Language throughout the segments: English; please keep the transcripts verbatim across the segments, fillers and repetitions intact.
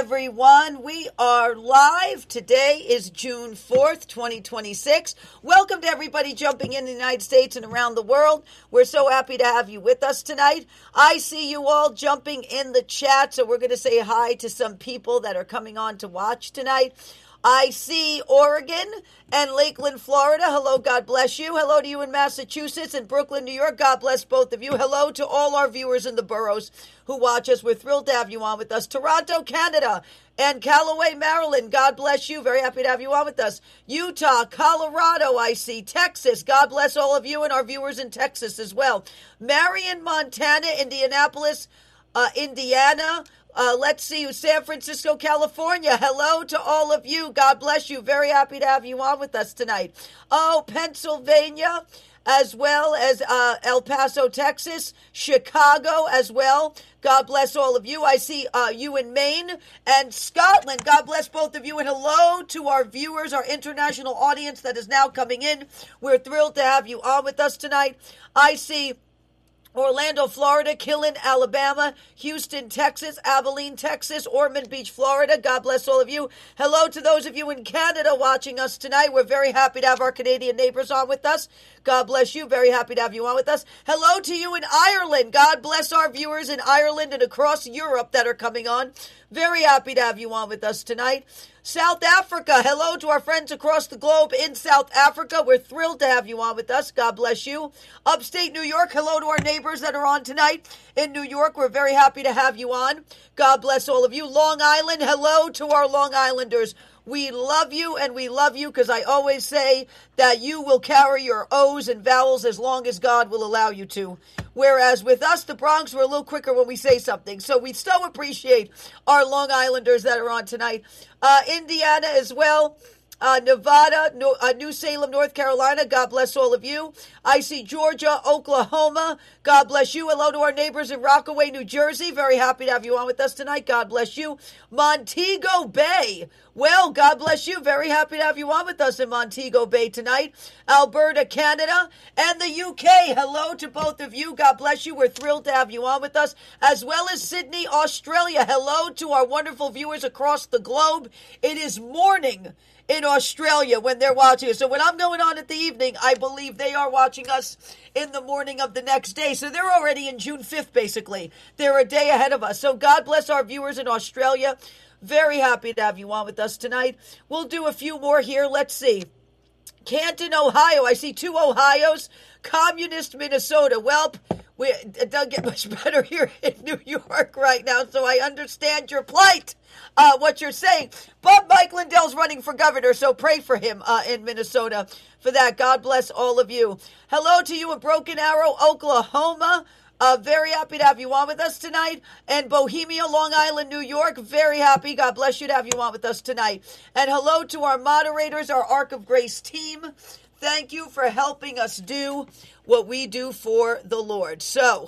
everyone. We are live. Today is June fourth, twenty twenty-six. Welcome to everybody jumping in the United States and around the world. We're so happy to have you with us tonight. I see you all jumping in the chat, so we're going to say hi to some people that are coming on to watch tonight. I see Oregon and Lakeland, Florida. Hello, God bless you. Hello to you in Massachusetts and Brooklyn, New York. God bless both of you. Hello to all our viewers in the boroughs who watch us. We're thrilled to have you on with us. Toronto, Canada, and Callaway, Maryland. God bless you. Very happy to have you on with us. Utah, Colorado, I see. Texas. God bless all of you and our viewers in Texas as well. Marion, Montana, Indianapolis, uh, Indiana. Uh, let's see, San Francisco, California. Hello to all of you. God bless you. Very happy to have you on with us tonight. Oh, Pennsylvania, as well as uh, El Paso, Texas, Chicago as well. God bless all of you. I see uh, you in Maine and Scotland. God bless both of you. And hello to our viewers, our international audience that is now coming in. We're thrilled to have you on with us tonight. I see Orlando, Florida, Killen, Alabama, Houston, Texas, Abilene, Texas, Ormond Beach, Florida. God bless all of you. Hello to those of you in Canada watching us tonight. We're very happy to have our Canadian neighbors on with us. God bless you. Very happy to have you on with us. Hello to you in Ireland. God bless our viewers in Ireland and across Europe that are coming on. Very happy to have you on with us tonight. South Africa, hello to our friends across the globe in South Africa. We're thrilled to have you on with us. God bless you. Upstate New York, hello to our neighbors that are on tonight in New York. We're very happy to have you on. God bless all of you. Long Island, hello to our Long Islanders. We love you and we love you because I always say that you will carry your O's and vowels as long as God will allow you to. Whereas with us, the Bronx, we're a little quicker when we say something. So we so appreciate our Long Islanders that are on tonight. Uh, Indiana as well. Uh, Nevada, New, uh, New Salem, North Carolina. God bless all of you. I see Georgia, Oklahoma. God bless you. Hello to our neighbors in Rockaway, New Jersey. Very happy to have you on with us tonight. God bless you. Montego Bay. Well, God bless you. Very happy to have you on with us in Montego Bay tonight. Alberta, Canada, and the U K. Hello to both of you. God bless you. We're thrilled to have you on with us, as well as Sydney, Australia. Hello to our wonderful viewers across the globe. It is morning in Australia when they're watching us. So when I'm going on at the evening, I believe they are watching us in the morning of the next day. So they're already in June fifth, basically. They're a day ahead of us. So God bless our viewers in Australia. Very happy to have you on with us tonight. We'll do a few more here. Let's see. Canton, Ohio. I see two Ohios. Communist Minnesota. Well, we, it doesn't get much better here in New York right now, so I understand your plight, uh, what you're saying. But Mike Lindell's running for governor, so pray for him uh, in Minnesota for that. God bless all of you. Hello to you in Broken Arrow, Oklahoma. Uh, very happy to have you on with us tonight. And Bohemia, Long Island, New York. Very happy. God bless you to have you on with us tonight. And hello to our moderators, our Ark of Grace team. Thank you for helping us do what we do for the Lord. So,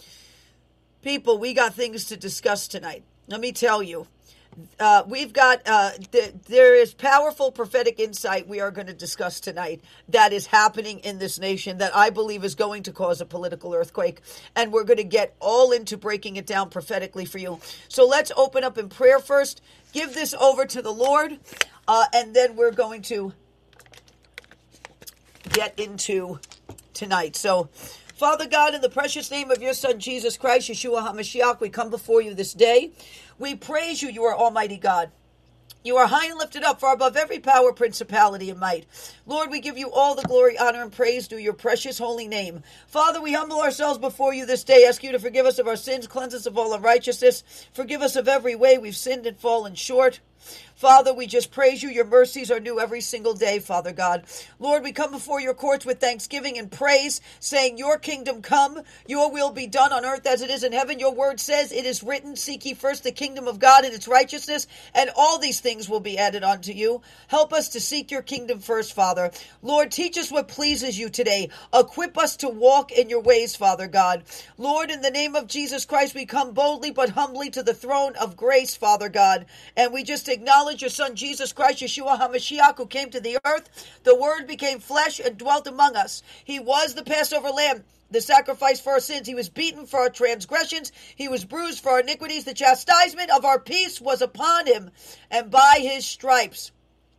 people, we got things to discuss tonight. Let me tell you. Uh, we've got, uh, th- there is powerful prophetic insight we are going to discuss tonight that is happening in this nation that I believe is going to cause a political earthquake. And we're going to get all into breaking it down prophetically for you. So let's open up in prayer first, give this over to the Lord, uh, and then we're going to get into tonight. So, Father God, in the precious name of your Son, Jesus Christ, Yeshua HaMashiach, we come before you this day. We praise you, you are Almighty God. You are high and lifted up, far above every power, principality, and might. Lord, we give you all the glory, honor, and praise due your precious holy name. Father, we humble ourselves before you this day, ask you to forgive us of our sins, cleanse us of all unrighteousness, forgive us of every way we've sinned and fallen short. Father, we just praise you. Your mercies are new every single day, Father God. Lord, we come before your courts with thanksgiving and praise, saying, your kingdom come, your will be done on earth as it is in heaven. Your word says, it is written, seek ye first the kingdom of God and its righteousness, and all these things will be added unto you. Help us to seek your kingdom first, Father. Lord, teach us what pleases you today. Equip us to walk in your ways, Father God. Lord, in the name of Jesus Christ, we come boldly but humbly to the throne of grace, Father God, and we just to acknowledge your Son, Jesus Christ, Yeshua HaMashiach, who came to the earth. The Word became flesh and dwelt among us. He was the Passover lamb, the sacrifice for our sins. He was beaten for our transgressions. He was bruised for our iniquities. The chastisement of our peace was upon him, and by his stripes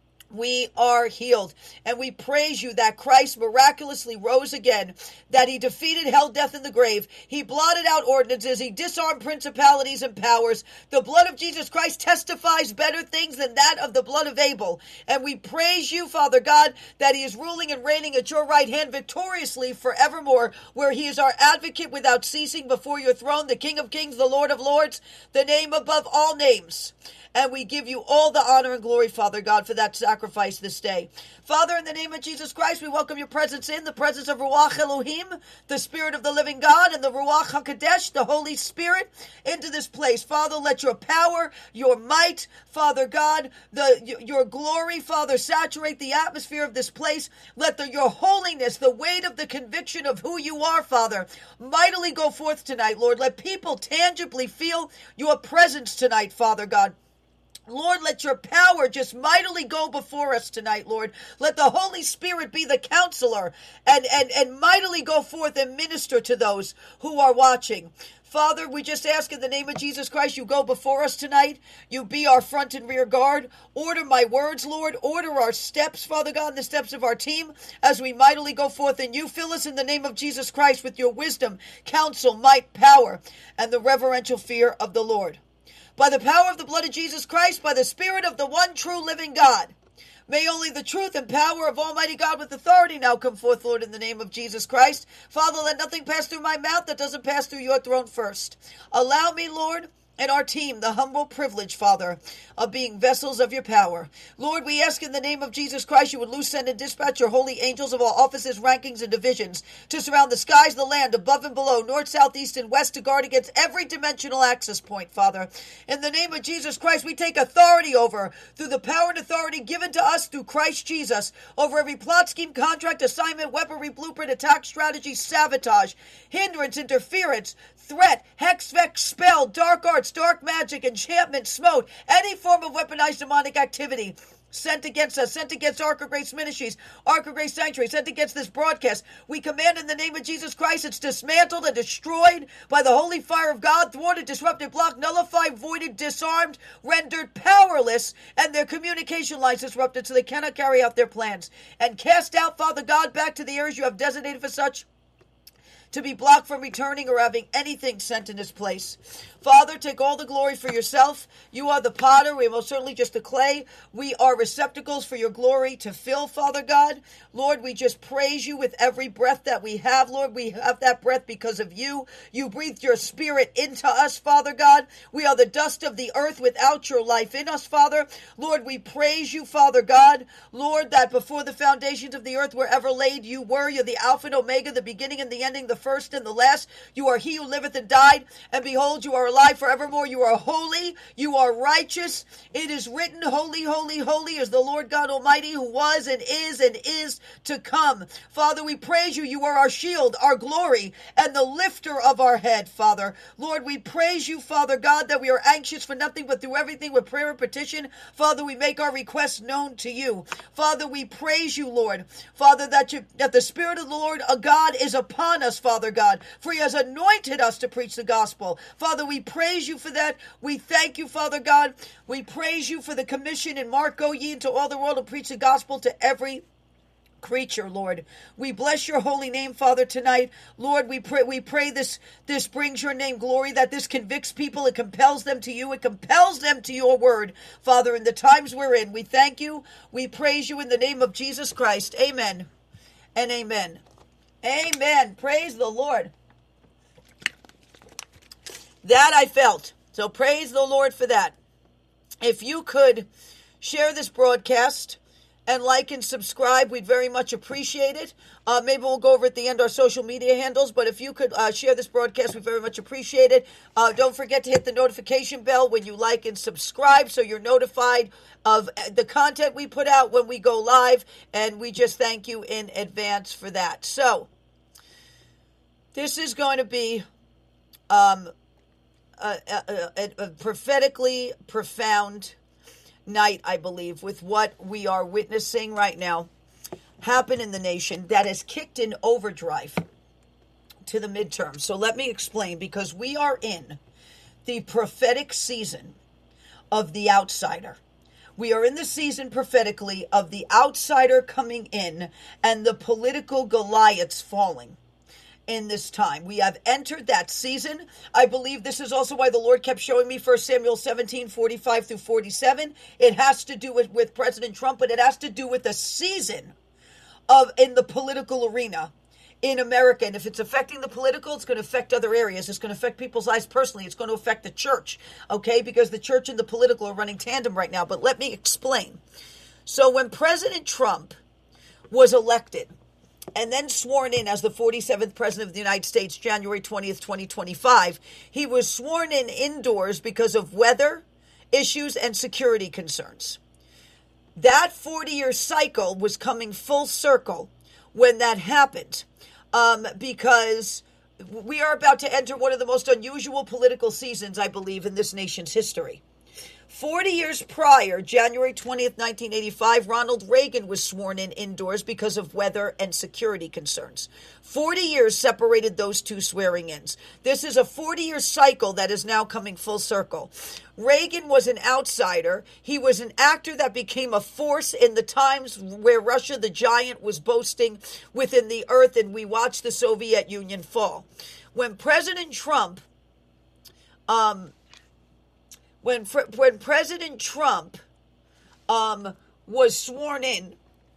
we are healed. And we praise you that Christ miraculously rose again, that he defeated hell, death, and the grave. He blotted out ordinances. He disarmed principalities and powers. The blood of Jesus Christ testifies better things than that of the blood of Abel. And we praise you, Father God, that he is ruling and reigning at your right hand victoriously forevermore, where he is our advocate without ceasing before your throne, the King of kings, the Lord of lords, the name above all names. And we give you all the honor and glory, Father God, for that sacrifice this day. Father, in the name of Jesus Christ, we welcome your presence in, the presence of Ruach Elohim, the Spirit of the living God, and the Ruach HaKodesh, the Holy Spirit, into this place. Father, let your power, your might, Father God, the your glory, Father, saturate the atmosphere of this place. Let the, your holiness, the weight of the conviction of who you are, Father, mightily go forth tonight, Lord. Let people tangibly feel your presence tonight, Father God. Lord, let your power just mightily go before us tonight, Lord. Let the Holy Spirit be the counselor and, and, and mightily go forth and minister to those who are watching. Father, we just ask in the name of Jesus Christ, you go before us tonight. You be our front and rear guard. Order my words, Lord. Order our steps, Father God, and the steps of our team as we mightily go forth in you. Fill us in the name of Jesus Christ with your wisdom, counsel, might, power, and the reverential fear of the Lord. By the power of the blood of Jesus Christ, by the Spirit of the one true living God, may only the truth and power of Almighty God with authority now come forth, Lord, in the name of Jesus Christ. Father, let nothing pass through my mouth that doesn't pass through your throne first. Allow me, Lord, and our team the humble privilege, Father, of being vessels of your power. Lord, we ask in the name of Jesus Christ you would loose, send, and dispatch your holy angels of all offices, rankings, and divisions to surround the skies, the land, above and below, north, south, east, and west, to guard against every dimensional access point, Father. In the name of Jesus Christ, we take authority over, through the power and authority given to us through Christ Jesus, over every plot, scheme, contract, assignment, weaponry, blueprint, attack, strategy, sabotage, hindrance, interference, threat, hex, vex, spell, dark arts, dark magic, enchantment, smote, any form of weaponized demonic activity sent against us, sent against Ark of Grace Ministries, Ark of Grace Sanctuary, sent against this broadcast. We command in the name of Jesus Christ, it's dismantled and destroyed by the holy fire of God, thwarted, disrupted, blocked, nullified, voided, disarmed, rendered powerless, and their communication lines disrupted so they cannot carry out their plans. And cast out, Father God, back to the areas you have designated for such, to be blocked from returning or having anything sent in this place. Father, take all the glory for yourself. You are the potter. We are most certainly just the clay. We are receptacles for your glory to fill, Father God. Lord, we just praise you with every breath that we have. Lord, we have that breath because of you. You breathed your spirit into us, Father God. We are the dust of the earth without your life in us, Father. Lord, we praise you, Father God. Lord, that before the foundations of the earth were ever laid, you were. You're the Alpha and Omega, the beginning and the ending, the first and the last. You are he who liveth and died, and behold, you are alive forevermore. You are holy. You are righteous. It is written, holy, holy, holy is the Lord God Almighty, who was and is and is to come. Father, we praise you. You are our shield, our glory, and the lifter of our head, Father. Lord, we praise you, Father God, that we are anxious for nothing but through everything with prayer and petition. Father, we make our requests known to you. Father, we praise you, Lord. Father, that you, that the Spirit of the Lord, a God, is upon us, Father God, for he has anointed us to preach the gospel. Father, we praise you for that. We thank you, Father God. We praise you for the commission in Mark, go ye into all the world and preach the gospel to every creature, Lord. We bless your holy name, Father, tonight. Lord, we pray we pray this this brings your name glory, that this convicts people, it compels them to you, it compels them to your word, Father, in the times we're in. We thank you. We praise you in the name of Jesus Christ. Amen and amen. Amen. Praise the Lord. That I felt. So praise the Lord for that. If you could share this broadcast and like and subscribe, we'd very much appreciate it. Uh, maybe we'll go over at the end our social media handles, but if you could uh, share this broadcast, we very much appreciate it. Uh, don't forget to hit the notification bell when you like and subscribe so you're notified of the content we put out when we go live, and we just thank you in advance for that. So, this is going to be um, a, a, a, a prophetically profound night, I believe, with what we are witnessing right now happen in the nation that has kicked in overdrive to the midterm. So let me explain, because we are in the prophetic season of the outsider. We are in the season prophetically of the outsider coming in and the political Goliaths falling in this time. We have entered that season. I believe this is also why the Lord kept showing me First Samuel seventeen, forty-five through forty-seven. It has to do with, with President Trump, but it has to do with the season of in the political arena in America. And if it's affecting the political, it's going to affect other areas. It's going to affect people's lives personally. It's going to affect the church, okay? Because the church and the political are running tandem right now. But let me explain. So when President Trump was elected and then sworn in as the forty-seventh president of the United States, January twentieth, twenty twenty-five, he was sworn in indoors because of weather issues and security concerns. That forty-year cycle was coming full circle when that happened, um, because we are about to enter one of the most unusual political seasons, I believe, in this nation's history. Forty years prior, January twentieth, nineteen eighty-five, Ronald Reagan was sworn in indoors because of weather and security concerns. Forty years separated those two swearing-ins. This is a forty-year cycle that is now coming full circle. Reagan was an outsider. He was an actor that became a force in the times where Russia, the giant, was boasting within the earth, and we watched the Soviet Union fall. When President Trump... um. When when President Trump um, was sworn in,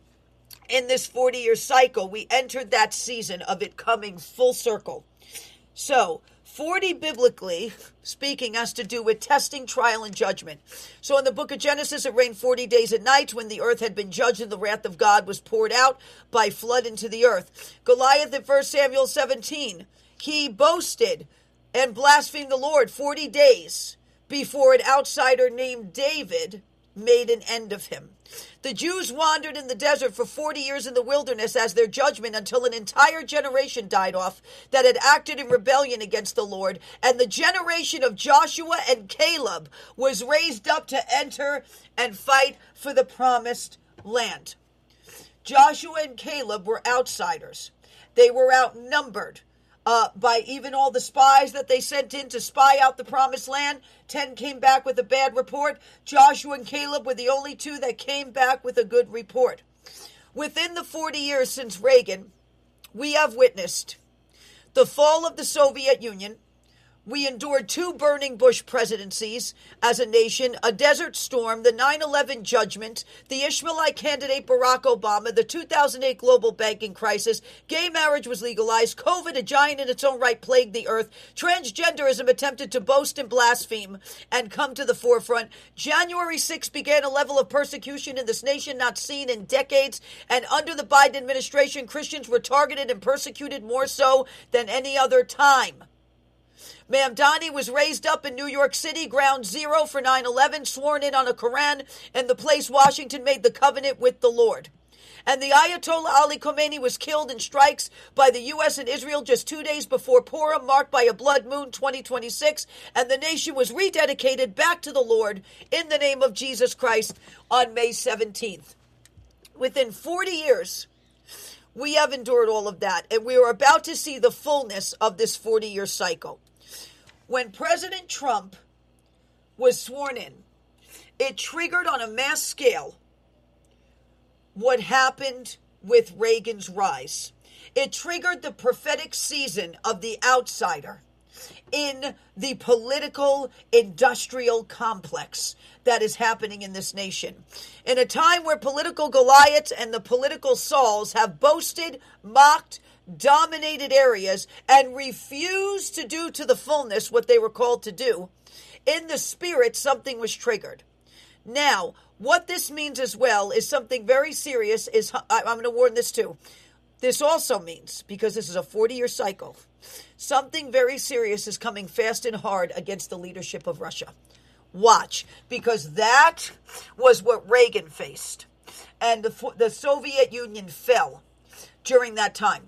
in this forty-year cycle, we entered that season of it coming full circle. So, forty biblically speaking has to do with testing, trial, and judgment. So in the book of Genesis, it rained forty days and nights when the earth had been judged and the wrath of God was poured out by flood into the earth. Goliath in First Samuel seventeen, he boasted and blasphemed the Lord forty days before an outsider named David made an end of him. The Jews wandered in the desert for forty years in the wilderness as their judgment until an entire generation died off that had acted in rebellion against the Lord, and the generation of Joshua and Caleb was raised up to enter and fight for the promised land. Joshua and Caleb were outsiders. They were outnumbered Uh, by even all the spies that they sent in to spy out the promised land. Ten came back with a bad report. Joshua and Caleb were the only two that came back with a good report. Within the forty years since Reagan, we have witnessed the fall of the Soviet Union. We endured two burning Bush presidencies as a nation, a desert storm, the nine eleven judgment, the Ishmaelite candidate Barack Obama, the two thousand eight global banking crisis, gay marriage was legalized, COVID, a giant in its own right, plagued the earth, transgenderism attempted to boast and blaspheme and come to the forefront. January sixth began a level of persecution in this nation not seen in decades, and under the Biden administration, Christians were targeted and persecuted more so than any other time. Mamdani was raised up in New York City, ground zero for nine eleven, sworn in on a Quran, and the place Washington made the covenant with the Lord. And the Ayatollah Ali Khomeini was killed in strikes by the U S and Israel just two days before Purim, marked by a blood moon twenty twenty-six, and the nation was rededicated back to the Lord in the name of Jesus Christ on May seventeenth. Within forty years, we have endured all of that, and we are about to see the fullness of this forty-year cycle. When President Trump was sworn in, it triggered on a mass scale what happened with Reagan's rise. It triggered the prophetic season of the outsider in the political industrial complex that is happening in this nation. In a time where political Goliaths and the political Sauls have boasted, mocked, dominated areas, and refused to do to the fullness what they were called to do, in the spirit, something was triggered. Now, what this means as well is something very serious. Is I'm going to warn this too. This also means, because this is a forty-year cycle, something very serious is coming fast and hard against the leadership of Russia. Watch, because that was what Reagan faced, and the, the Soviet Union fell during that time.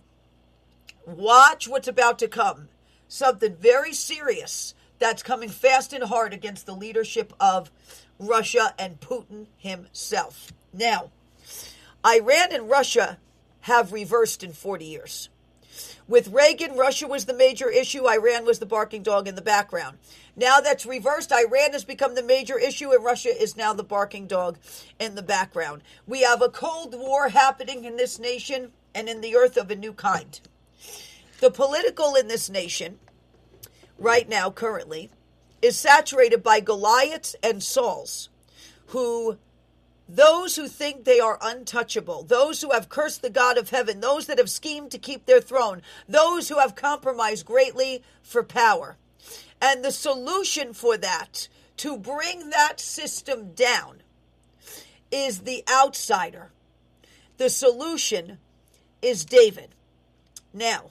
Watch what's about to come. Something very serious that's coming fast and hard against the leadership of Russia and Putin himself. Now, Iran and Russia have reversed in forty years. With Reagan, Russia was the major issue. Iran was the barking dog in the background. Now that's reversed. Iran has become the major issue, and Russia is now the barking dog in the background. We have a Cold War happening in this nation and in the earth of a new kind. The political in this nation, right now, currently, is saturated by Goliaths and Sauls, who... those who think they are untouchable, those who have cursed the God of heaven, those that have schemed to keep their throne, those who have compromised greatly for power. And the solution for that, to bring that system down, is the outsider. The solution is David. Now,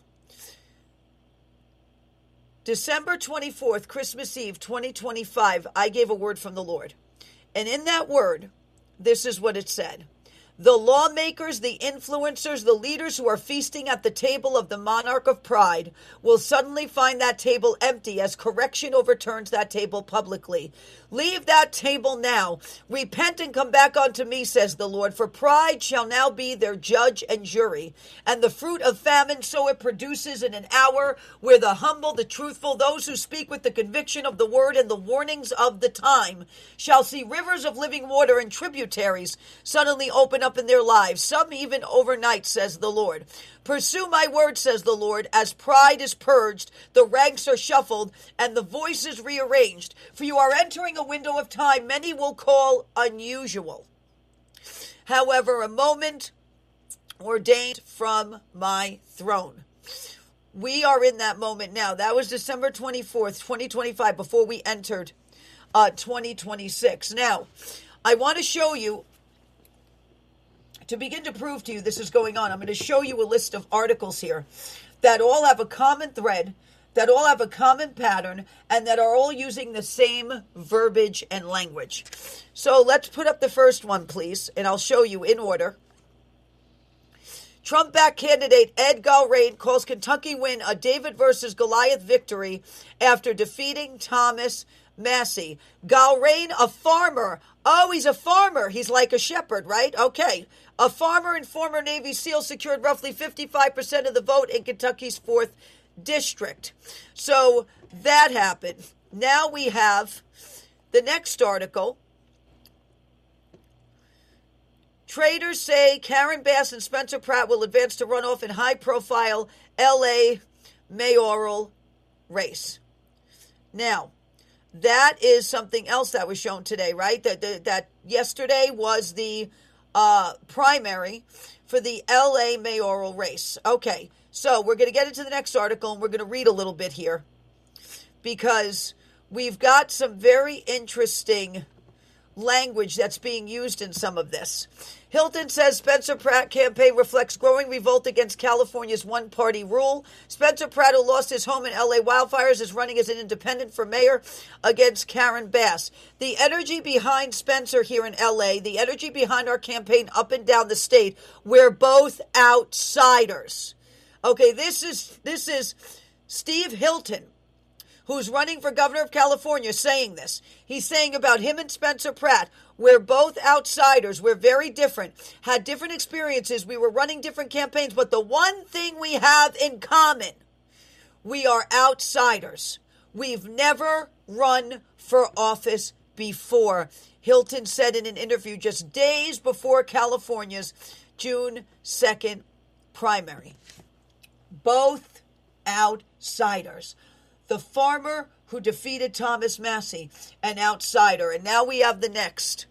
December twenty-fourth, Christmas Eve, twenty twenty-five, I gave a word from the Lord. And in that word, this is what it said. The lawmakers, the influencers, the leaders who are feasting at the table of the monarch of pride will suddenly find that table empty as correction overturns that table publicly. Leave that table now. Repent and come back unto me, says the Lord, for pride shall now be their judge and jury. And the fruit of famine, so it produces in an hour where the humble, the truthful, those who speak with the conviction of the word and the warnings of the time shall see rivers of living water and tributaries suddenly open up in their lives, some even overnight, says the Lord. Pursue my word, says the Lord, as pride is purged, the ranks are shuffled, and the voices rearranged. For you are entering a window of time many will call unusual. However, a moment ordained from my throne. We are in that moment now. That was December twenty-fourth, twenty twenty-five, before we entered uh, twenty twenty-six. Now, I want to show you, to begin to prove to you this is going on, I'm going to show you a list of articles here that all have a common thread, that all have a common pattern, and that are all using the same verbiage and language. So let's put up the first one, please, and I'll show you in order. Trump-backed candidate Ed Galrain calls Kentucky win a David versus Goliath victory after defeating Thomas Massie. Galrain, a farmer. Oh, he's a farmer. He's like a shepherd, right? Okay. A farmer and former Navy SEAL secured roughly fifty-five percent of the vote in Kentucky's fourth district. So that happened. Now we have the next article. Traders say Karen Bass and Spencer Pratt will advance to runoff in high-profile L A mayoral race. Now, that is something else that was shown today, right? That that, that yesterday was the uh, primary for the L A mayoral race. Okay, so we're going to get into the next article, and we're going to read a little bit here because we've got some very interesting language that's being used in some of this. Hilton says Spencer Pratt campaign reflects growing revolt against California's one-party rule. Spencer Pratt, who lost his home in L A wildfires, is running as an independent for mayor against Karen Bass. The energy behind Spencer here in L A, the energy behind our campaign up and down the state, we're both outsiders. Okay, this is this is Steve Hilton, who's running for governor of California, saying this. He's saying about him and Spencer Pratt, we're both outsiders. We're very different, had different experiences. We were running different campaigns, but the one thing we have in common, we are outsiders. We've never run for office before, Hilton said in an interview just days before California's June second primary. Both outsiders. The farmer who defeated Thomas Massie, an outsider. And now we have the next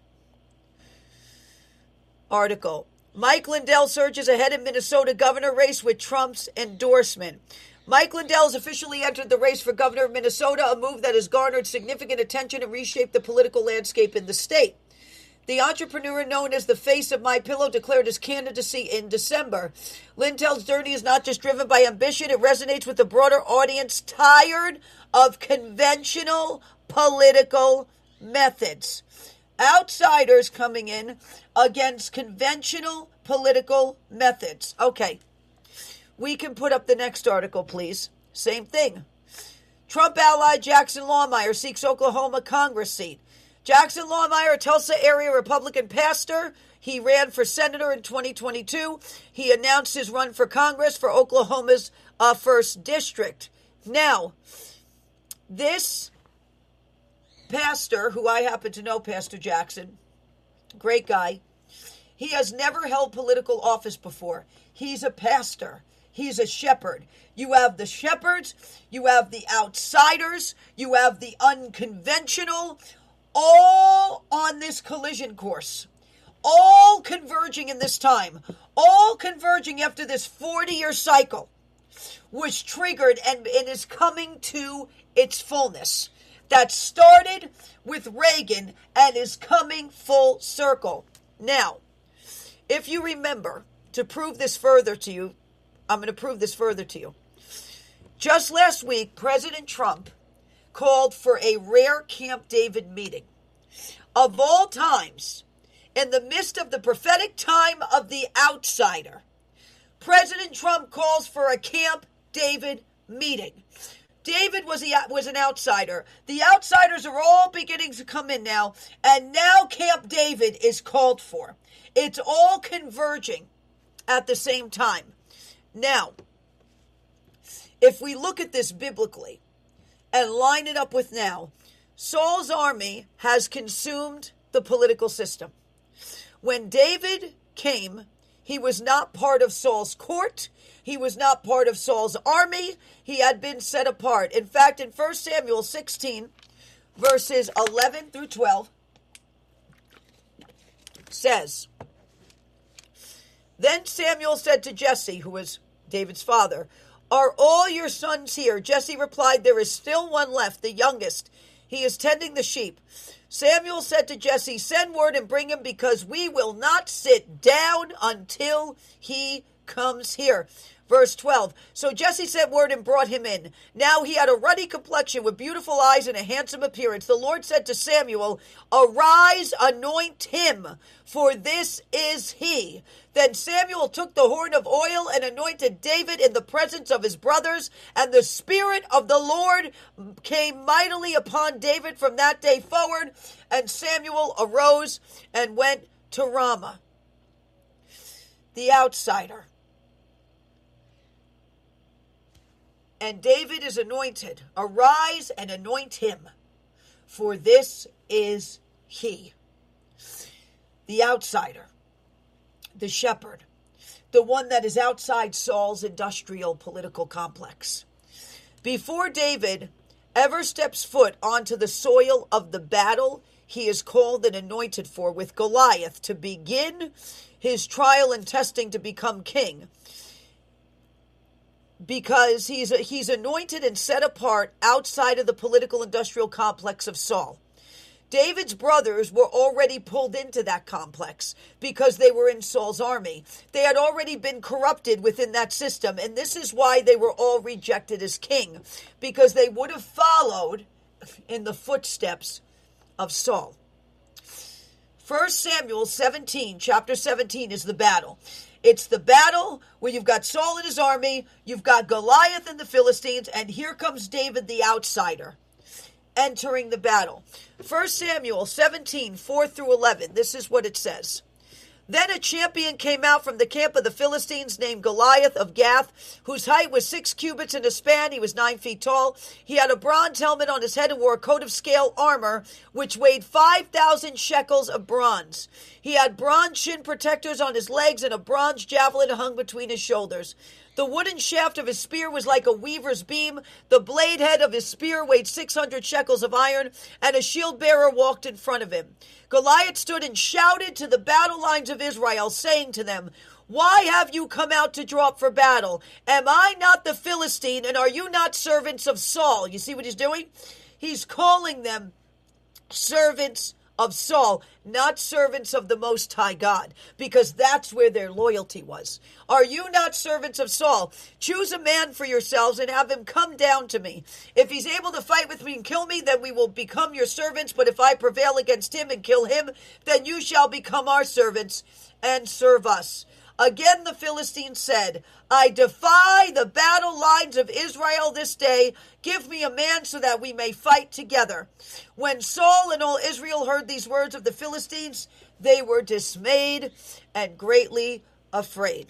article. Mike Lindell surges ahead in Minnesota governor race with Trump's endorsement. Mike Lindell has officially entered the race for governor of Minnesota, a move that has garnered significant attention and reshaped the political landscape in the state. The entrepreneur known as the face of MyPillow declared his candidacy in December. Lindell's journey is not just driven by ambition, it resonates with the broader audience tired of conventional political methods. Outsiders coming in against conventional political methods. Okay, we can put up the next article, please. Same thing. Trump ally Jackson Lawmeyer seeks Oklahoma Congress seat. Jackson Lawmeyer, a Tulsa area Republican pastor. He ran for senator in twenty twenty-two. He announced his run for Congress for Oklahoma's uh, first district. Now, this pastor, who I happen to know, Pastor Jackson, great guy, he has never held political office before. He's a pastor. He's a shepherd. You have the shepherds, you have the outsiders, you have the unconventional, all on this collision course, all converging in this time, all converging after this forty-year cycle was triggered and, and is coming to its fullness. That started with Reagan and is coming full circle. Now, if you remember, to prove this further to you, I'm going to prove this further to you. Just last week, President Trump called for a rare Camp David meeting. Of all times, in the midst of the prophetic time of the outsider, President Trump calls for a Camp David meeting. David was, the, was an outsider. The outsiders are all beginning to come in now, and now Camp David is called for. It's all converging at the same time. Now, if we look at this biblically and line it up with now, Saul's army has consumed the political system. When David came, he was not part of Saul's court. He was not part of Saul's army. He had been set apart. In fact, in First Samuel sixteen, verses eleven through twelve, says, Then Samuel said to Jesse, who was David's father, Are all your sons here? Jesse replied, There is still one left, the youngest. He is tending the sheep. Samuel said to Jesse, Send word and bring him, because we will not sit down until he comes here. Verse twelve, So Jesse sent word and brought him in. Now he had a ruddy complexion with beautiful eyes and a handsome appearance. The Lord said to Samuel, Arise, anoint him, for this is he. Then Samuel took the horn of oil and anointed David in the presence of his brothers, and the Spirit of the Lord came mightily upon David from that day forward, and Samuel arose and went to Ramah. The outsider. And David is anointed. Arise and anoint him, for this is he. The outsider, the shepherd, the one that is outside Saul's industrial political complex. Before David ever steps foot onto the soil of the battle he is called and anointed for with Goliath to begin his trial and testing to become king, because he's he's anointed and set apart outside of the political industrial complex of Saul. David's brothers were already pulled into that complex because they were in Saul's army. They had already been corrupted within that system, and this is why they were all rejected as king, because they would have followed in the footsteps of Saul. First Samuel seventeen, chapter seventeen, is the battle. It's the battle where you've got Saul and his army, you've got Goliath and the Philistines, and here comes David the outsider entering the battle. First Samuel seventeen, four through eleven, this is what it says. Then a champion came out from the camp of the Philistines named Goliath of Gath, whose height was six cubits and a span. He was nine feet tall. He had a bronze helmet on his head and wore a coat of scale armor, which weighed five thousand shekels of bronze. He had bronze shin protectors on his legs, and a bronze javelin hung between his shoulders. The wooden shaft of his spear was like a weaver's beam. The blade head of his spear weighed six hundred shekels of iron, and a shield bearer walked in front of him. Goliath stood and shouted to the battle lines of Israel, saying to them, Why have you come out to draw up for battle? Am I not the Philistine, and are you not servants of Saul? You see what he's doing? He's calling them servants of Saul, not servants of the Most High God, because that's where their loyalty was. Are you not servants of Saul? Choose a man for yourselves and have him come down to me. If he's able to fight with me and kill me, then we will become your servants. But if I prevail against him and kill him, then you shall become our servants and serve us. Again the Philistines said, I defy the battle lines of Israel this day. Give me a man so that we may fight together. When Saul and all Israel heard these words of the Philistines, they were dismayed and greatly afraid.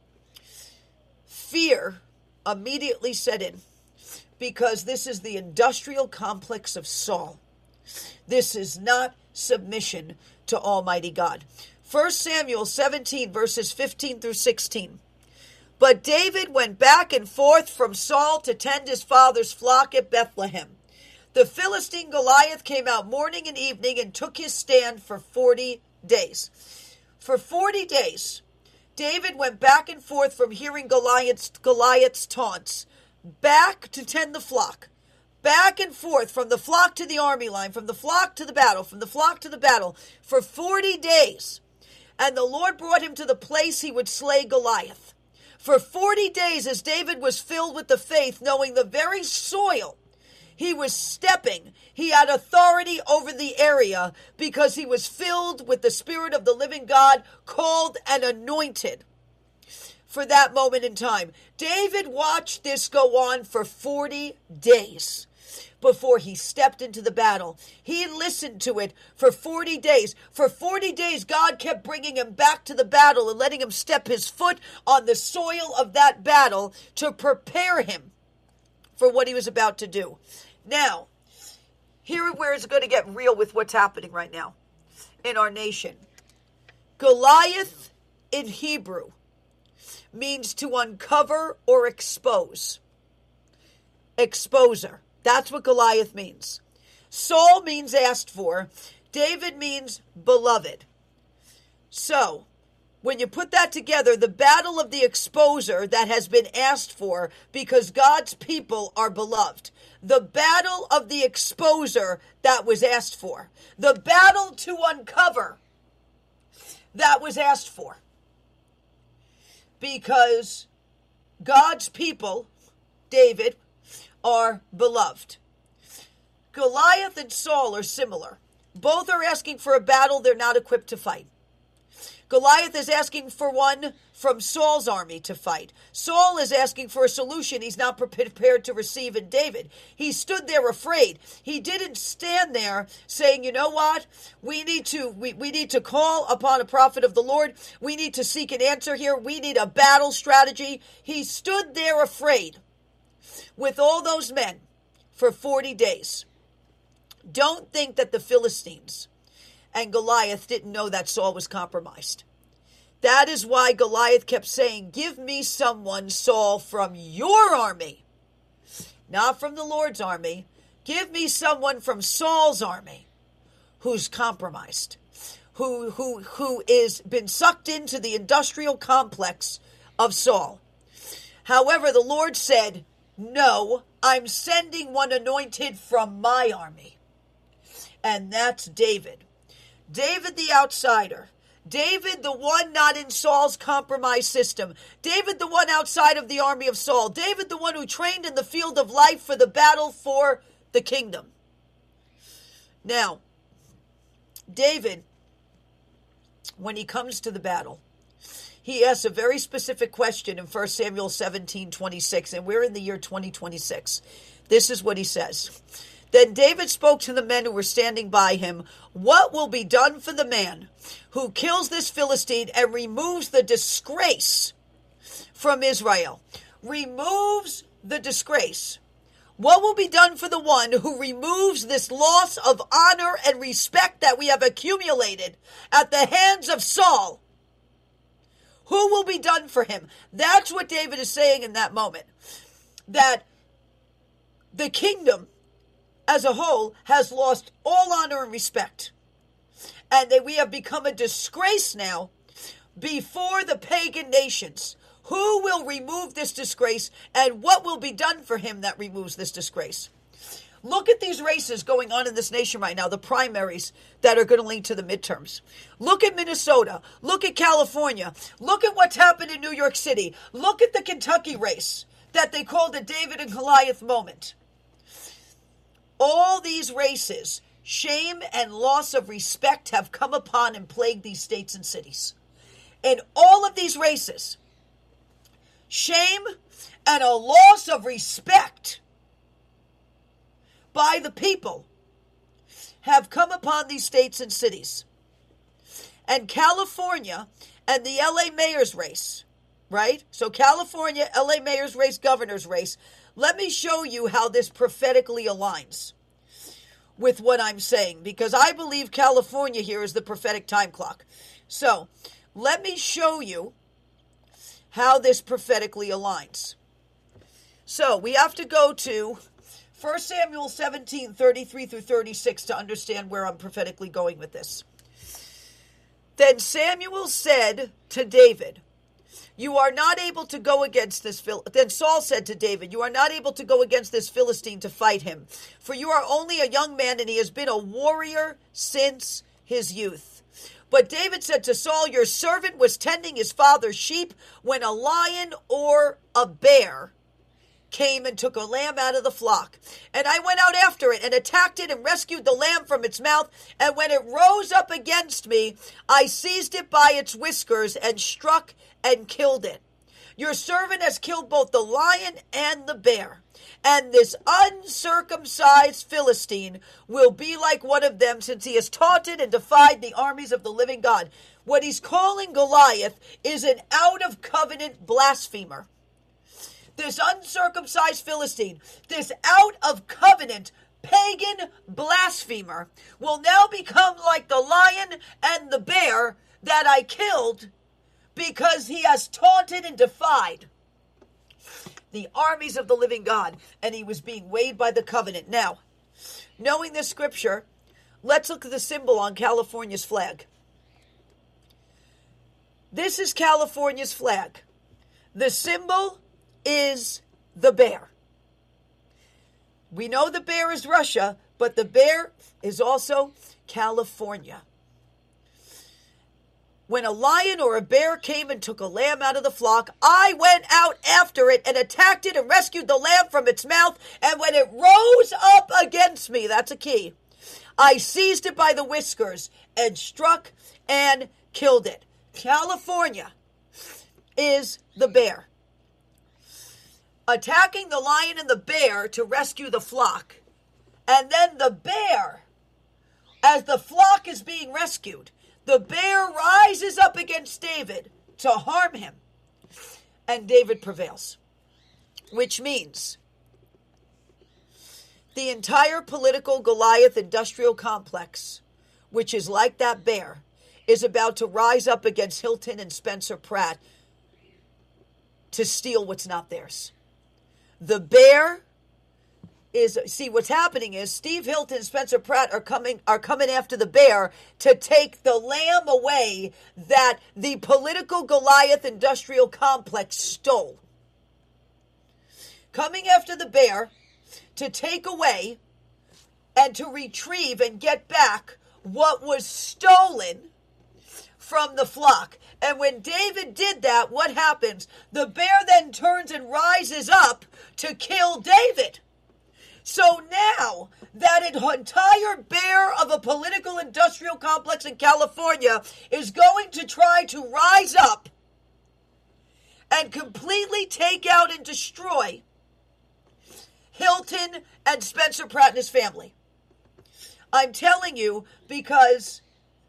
Fear immediately set in, because this is the industrial complex of Saul. This is not submission to Almighty God. First Samuel seventeen, verses fifteen through sixteen. But David went back and forth from Saul to tend his father's flock at Bethlehem. The Philistine Goliath came out morning and evening and took his stand for forty days. For forty days, David went back and forth from hearing Goliath's, Goliath's taunts, back to tend the flock, back and forth from the flock to the army line, from the flock to the battle, from the flock to the battle, for forty days. And the Lord brought him to the place he would slay Goliath. For forty days, as David was filled with the faith, knowing the very soil he was stepping, he had authority over the area because he was filled with the Spirit of the living God, called and anointed for that moment in time. David watched this go on for forty days before he stepped into the battle. He listened to it for forty days. For forty days, God kept bringing him back to the battle and letting him step his foot on the soil of that battle to prepare him for what he was about to do. Now, here is where it's going to get real with what's happening right now in our nation. Goliath in Hebrew means to uncover or expose. Exposer. That's what Goliath means. Saul means asked for. David means beloved. So, when you put that together, the battle of the exposer that has been asked for because God's people are beloved. The battle of the exposer that was asked for. The battle to uncover that was asked for. Because God's people, David, are beloved. Goliath and Saul are similar. Both are asking for a battle they're not equipped to fight. Goliath is asking for one from Saul's army to fight. Saul is asking for a solution he's not prepared to receive in David. He stood there afraid. He didn't stand there saying, you know what? We need to we, we need to call upon a prophet of the Lord. We need to seek an answer here. We need a battle strategy. He stood there afraid with all those men for forty days. Don't think that the Philistines and Goliath didn't know that Saul was compromised. That is why Goliath kept saying, give me someone, Saul, from your army, not from the Lord's army. Give me someone from Saul's army who's compromised, who who who is been sucked into the industrial complex of Saul. However, the Lord said, no, I'm sending one anointed from my army. And that's David. David the outsider. David the one not in Saul's compromised system. David the one outside of the army of Saul. David the one who trained in the field of life for the battle for the kingdom. Now, David, when he comes to the battle, he asks a very specific question in First Samuel seventeen twenty-six, and we're in the year twenty twenty-six. This is what he says. Then David spoke to the men who were standing by him. What will be done for the man who kills this Philistine and removes the disgrace from Israel? Removes the disgrace. What will be done for the one who removes this loss of honor and respect that we have accumulated at the hands of Saul? Who will be done for him? That's what David is saying in that moment. That the kingdom as a whole has lost all honor and respect. And that we have become a disgrace now before the pagan nations. Who will remove this disgrace, and what will be done for him that removes this disgrace? Look at these races going on in this nation right now, the primaries that are going to lead to the midterms. Look at Minnesota. Look at California. Look at what's happened in New York City. Look at the Kentucky race that they called the David and Goliath moment. All these races, shame and loss of respect have come upon and plagued these states and cities. in all of these races, shame and a loss of respect by the people have come upon these states and cities. And California and the L A mayor's race, right? So California, L A mayor's race, governor's race. Let me show you how this prophetically aligns with what I'm saying, because I believe California here is the prophetic time clock. So let me show you how this prophetically aligns. So we have to go to First Samuel seventeen, thirty-three through thirty-six to understand where I'm prophetically going with this. Then Samuel said to David, you are not able to go against this Phil. Then Saul said to David, you are not able to go against this Philistine to fight him, for you are only a young man, and he has been a warrior since his youth. But David said to Saul, your servant was tending his father's sheep when a lion or a bear came and took a lamb out of the flock. And I went out after it and attacked it and rescued the lamb from its mouth. And when it rose up against me, I seized it by its whiskers and struck and killed it. Your servant has killed both the lion and the bear. And this uncircumcised Philistine will be like one of them, since he has taunted and defied the armies of the living God. What he's calling Goliath is an out-of-covenant blasphemer. This uncircumcised Philistine, this out-of-covenant pagan blasphemer, will now become like the lion and the bear that I killed because he has taunted and defied the armies of the living God, and he was being weighed by the covenant. Now, knowing this scripture, let's look at the symbol on California's flag. This is California's flag. The symbol is the bear. We know the bear is Russia, but the bear is also California. When a lion or a bear came and took a lamb out of the flock, I went out after it and attacked it and rescued the lamb from its mouth. And when it rose up against me, that's a key, I seized it by the whiskers and struck and killed it. California is the bear. Attacking the lion and the bear to rescue the flock. And then the bear, as the flock is being rescued, the bear rises up against David to harm him. And David prevails. Which means the entire political Goliath industrial complex, which is like that bear, is about to rise up against Hilton and Spencer Pratt to steal what's not theirs. The bear is, see, what's happening is Steve Hilton and Spencer Pratt are coming are coming after the bear to take the lamb away that the political Goliath industrial complex stole. Coming after the bear to take away and to retrieve and get back what was stolen from the flock. And when David did that, what happens? The bear then turns and rises up to kill David. So now that entire bear of a political industrial complex in California is going to try to rise up and completely take out and destroy Hilton and Spencer Pratt and his family. I'm telling you because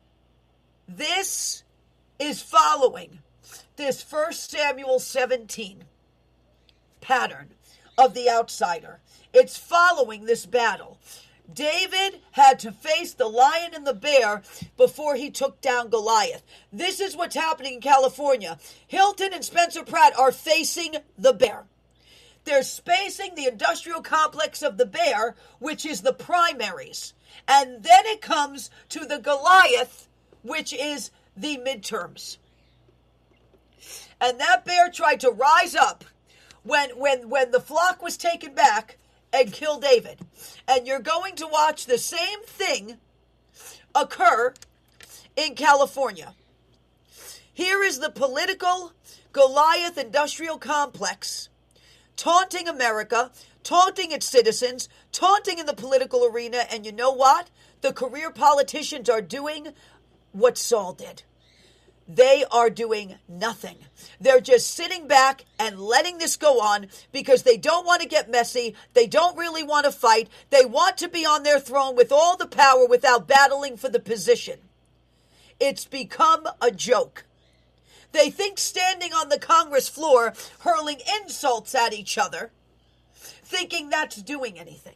this is following this First Samuel seventeen pattern of the outsider. It's following this battle. David had to face the lion and the bear before he took down Goliath. This is what's happening in California. Hilton and Spencer Pratt are facing the bear. They're facing the industrial complex of the bear, which is the primaries. And then it comes to the Goliath, which is the midterms. And that bear tried to rise up when, when, when the flock was taken back and kill David. And you're going to watch the same thing occur in California. Here is the political Goliath industrial complex taunting America, taunting its citizens, taunting in the political arena. And you know what? The career politicians are doing what Saul did. They are doing nothing. They're just sitting back and letting this go on because they don't want to get messy. They don't really want to fight. They want to be on their throne with all the power without battling for the position. It's become a joke. They think standing on the Congress floor, hurling insults at each other, thinking that's doing anything.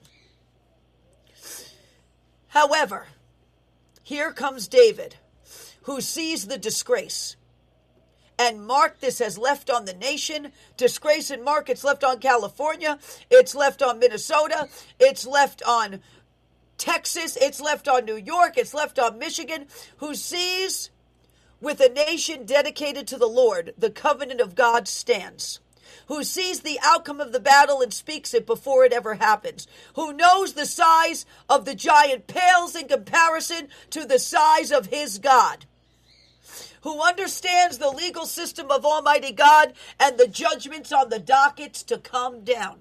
However, here comes David, who sees the disgrace. And mark, this has left on the nation. Disgrace and mark, it's left on California. It's left on Minnesota. It's left on Texas. It's left on New York. It's left on Michigan, who sees with a nation dedicated to the Lord, the covenant of God stands. Who sees the outcome of the battle and speaks it before it ever happens. Who knows the size of the giant pales in comparison to the size of his God. Who understands the legal system of Almighty God and the judgments on the dockets to come down.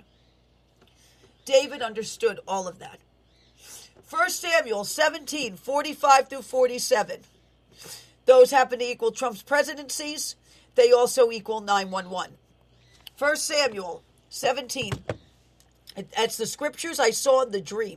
David understood all of that. First Samuel seventeen, forty-five through forty-seven. Those happen to equal Trump's presidencies. They also equal nine one one. First Samuel seventeen. That's the scriptures I saw in the dream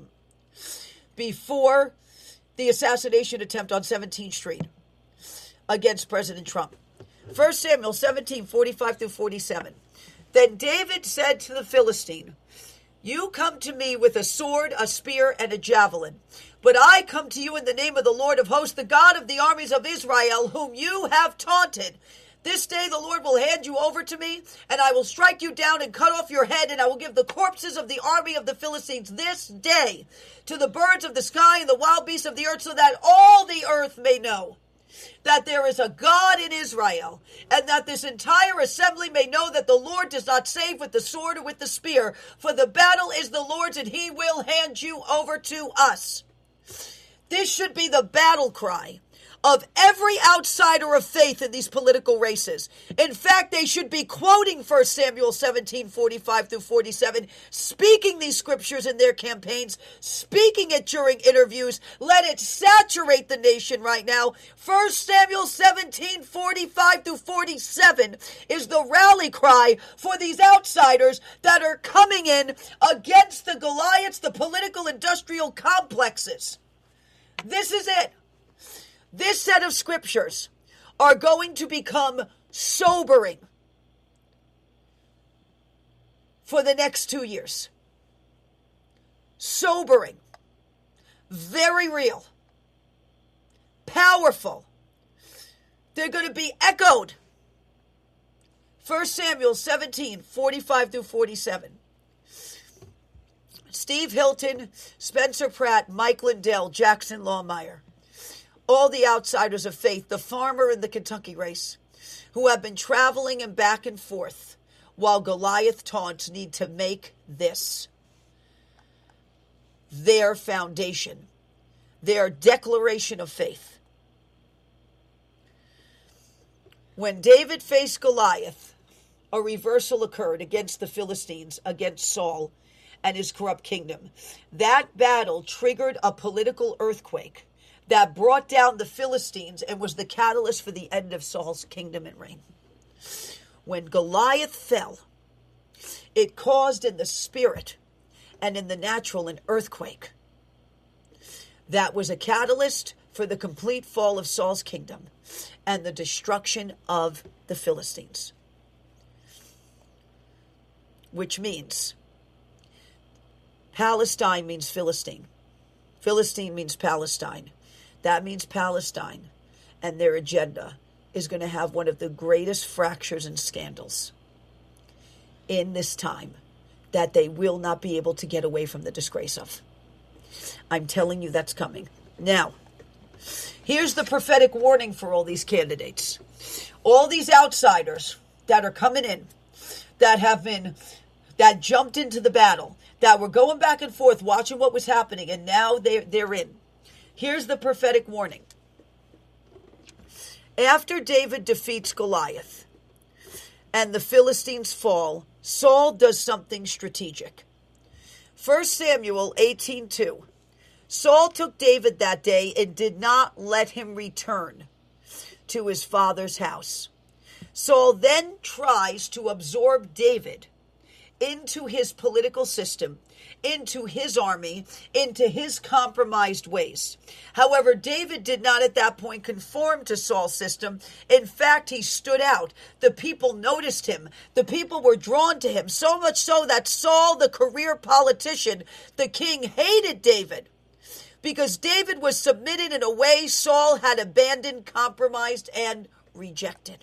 before the assassination attempt on seventeenth Street against President Trump. First Samuel seventeen, forty-five through forty-seven. Then David said to the Philistine, "You come to me with a sword, a spear, and a javelin. But I come to you in the name of the Lord of hosts, the God of the armies of Israel, whom you have taunted. This day the Lord will hand you over to me, and I will strike you down and cut off your head, and I will give the corpses of the army of the Philistines this day to the birds of the sky and the wild beasts of the earth, so that all the earth may know that there is a God in Israel, and that this entire assembly may know that the Lord does not save with the sword or with the spear, for the battle is the Lord's, and he will hand you over to us." This should be the battle cry of every outsider of faith in these political races. In fact, they should be quoting First Samuel seventeen, forty-five through forty-seven, speaking these scriptures in their campaigns, speaking it during interviews. Let it saturate the nation right now. First Samuel seventeen, forty-five through forty-seven is the rally cry for these outsiders that are coming in against the Goliaths, the political industrial complexes. This is it. This set of scriptures are going to become sobering for the next two years. Sobering. Very real. Powerful. They're going to be echoed. First Samuel seventeen, forty-five through forty-seven. Steve Hilton, Spencer Pratt, Mike Lindell, Jackson Lawmeyer. All the outsiders of faith, the farmer in the Kentucky race, who have been traveling and back and forth while Goliath taunts, need to make this their foundation, their declaration of faith. When David faced Goliath, a reversal occurred against the Philistines, against Saul and his corrupt kingdom. That battle triggered a political earthquake that brought down the Philistines and was the catalyst for the end of Saul's kingdom and reign. When Goliath fell, it caused in the spirit and in the natural an earthquake that was a catalyst for the complete fall of Saul's kingdom and the destruction of the Philistines. Which means Palestine means Philistine. Philistine means Palestine. That means Palestine and their agenda is going to have one of the greatest fractures and scandals in this time that they will not be able to get away from the disgrace of. I'm telling you that's coming. Now, here's the prophetic warning for all these candidates. All these outsiders that are coming in, that have been, that jumped into the battle, that were going back and forth watching what was happening, and now they're, they're in. Here's the prophetic warning. After David defeats Goliath and the Philistines fall, Saul does something strategic. First Samuel eighteen two. Saul took David that day and did not let him return to his father's house. Saul then tries to absorb David into his political system, into his army, into his compromised ways. However, David did not at that point conform to Saul's system. In fact, he stood out. The people noticed him. The people were drawn to him, so much so that Saul, the career politician, the king, hated David because David was submitted in a way Saul had abandoned, compromised, and rejected.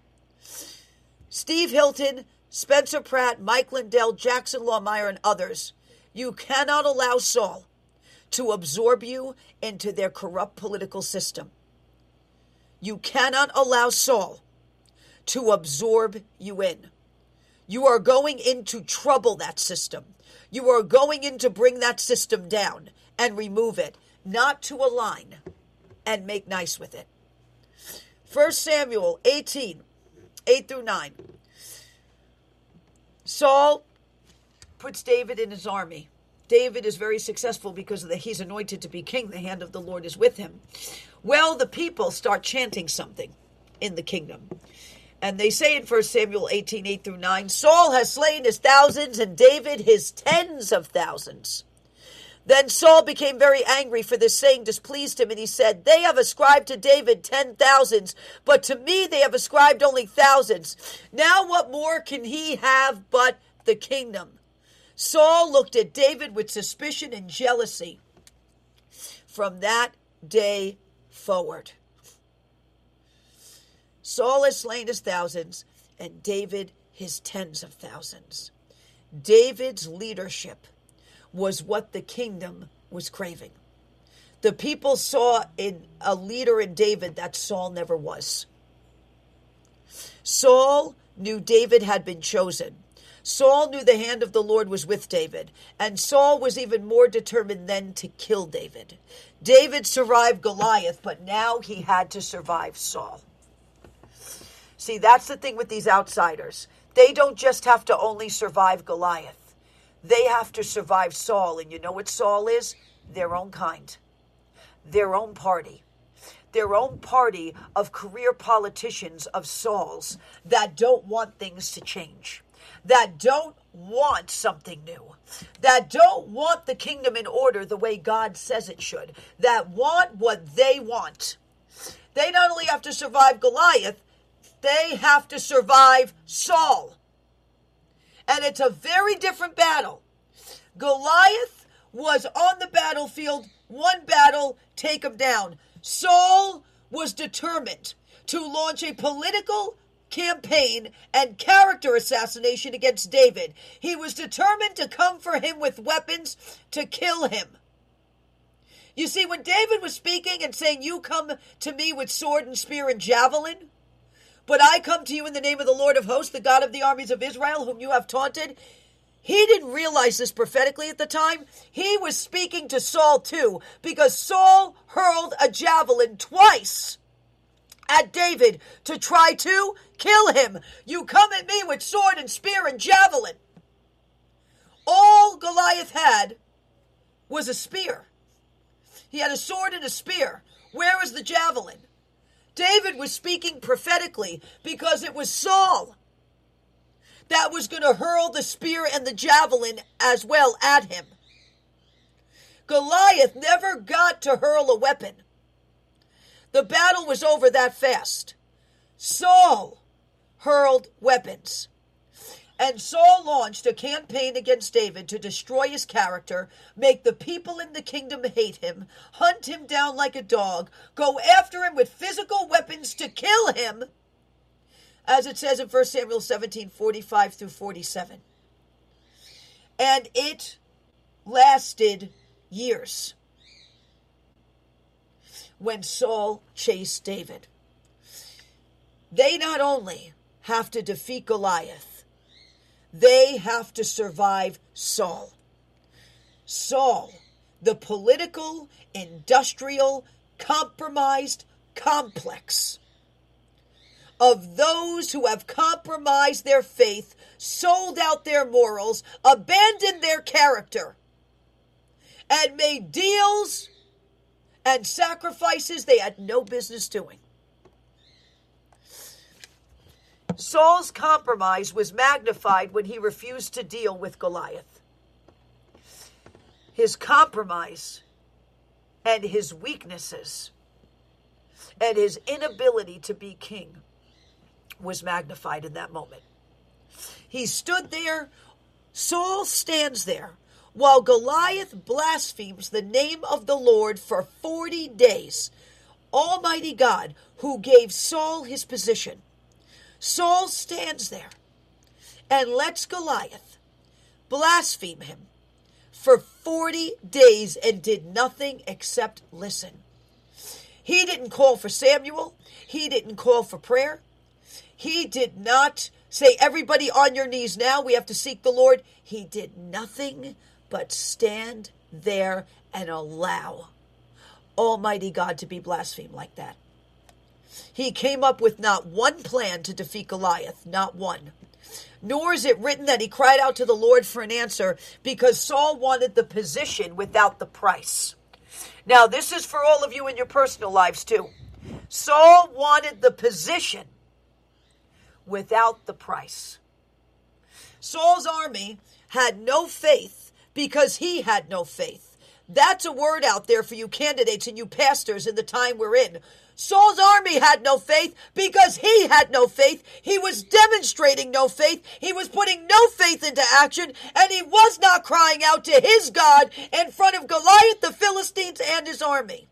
Steve Hilton, Spencer Pratt, Mike Lindell, Jackson Lawmeyer, and others, you cannot allow Saul to absorb you into their corrupt political system. You cannot allow Saul to absorb you in. You are going in to trouble that system. You are going in to bring that system down and remove it, not to align and make nice with it. First Samuel eighteen, eight through nine. Saul puts David in his army. David is very successful because of the, he's anointed to be king. The hand of the Lord is with him. Well, the people start chanting something in the kingdom. And they say in First Samuel eighteen, eight through nine, Saul has slain his thousands and David his tens of thousands. Then Saul became very angry, for this saying displeased him, and he said, they have ascribed to David ten thousands, but to me they have ascribed only thousands. Now what more can he have but the kingdom? Saul looked at David with suspicion and jealousy from that day forward. Saul has slain his thousands, and David his tens of thousands. David's leadership was what the kingdom was craving. The people saw in a leader in David that Saul never was. Saul knew David had been chosen. Saul knew the hand of the Lord was with David, and Saul was even more determined then to kill David. David survived Goliath, but now he had to survive Saul. See, that's the thing with these outsiders. They don't just have to only survive Goliath. They have to survive Saul, and you know what Saul is? Their own kind, their own party, their own party of career politicians, of Sauls, that don't want things to change, that don't want something new, that don't want the kingdom in order the way God says it should, that want what they want. They not only have to survive Goliath, they have to survive Saul. And it's a very different battle. Goliath was on the battlefield, one battle, take him down. Saul was determined to launch a political campaign and character assassination against David. He was determined to come for him with weapons to kill him. You see, when David was speaking and saying, you come to me with sword and spear and javelin, but I come to you in the name of the Lord of hosts, the God of the armies of Israel, whom you have taunted. He didn't realize this prophetically at the time. He was speaking to Saul too, because Saul hurled a javelin twice at David to try to kill him. You come at me with sword and spear and javelin. All Goliath had was a spear. He had a sword and a spear. Where was the javelin? David was speaking prophetically because it was Saul that was going to hurl the spear and the javelin as well at him. Goliath never got to hurl a weapon. The battle was over that fast. Saul hurled weapons. And Saul launched a campaign against David to destroy his character, make the people in the kingdom hate him, hunt him down like a dog, go after him with physical weapons to kill him, as it says in First Samuel seventeen, forty-five through forty-seven. And it lasted years when Saul chased David. They not only have to defeat Goliath, they have to survive Saul. Saul, the political, industrial, compromised complex of those who have compromised their faith, sold out their morals, abandoned their character, and made deals and sacrifices they had no business doing. Saul's compromise was magnified when he refused to deal with Goliath. His compromise and his weaknesses and his inability to be king was magnified in that moment. He stood there, Saul stands there, while Goliath blasphemes the name of the Lord for forty days. Almighty God, who gave Saul his position. Saul stands there and lets Goliath blaspheme him for forty days and did nothing except listen. He didn't call for Samuel. He didn't call for prayer. He did not say, everybody on your knees now, we have to seek the Lord. He did nothing but stand there and allow Almighty God to be blasphemed like that. He came up with not one plan to defeat Goliath, not one. Nor is it written that he cried out to the Lord for an answer because Saul wanted the position without the price. Now, this is for all of you in your personal lives too. Saul wanted the position without the price. Saul's army had no faith because he had no faith. That's a word out there for you candidates and you pastors in the time we're in. Saul's army had no faith because he had no faith. He was demonstrating no faith. He was putting no faith into action, and he was not crying out to his God in front of Goliath, the Philistines, and his army.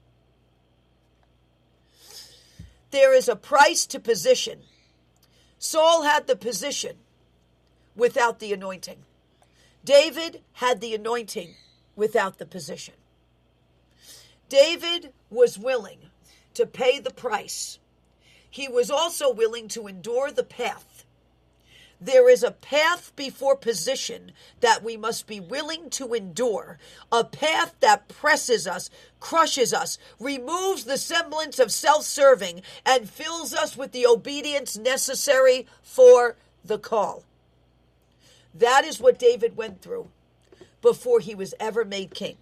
There is a price to position. Saul had the position without the anointing. David had the anointing without the position. David was willing to pay the price. He was also willing to endure the path. There is a path before position that we must be willing to endure, a path that presses us, crushes us, removes the semblance of self-serving, and fills us with the obedience necessary for the call. That is what David went through before he was ever made king.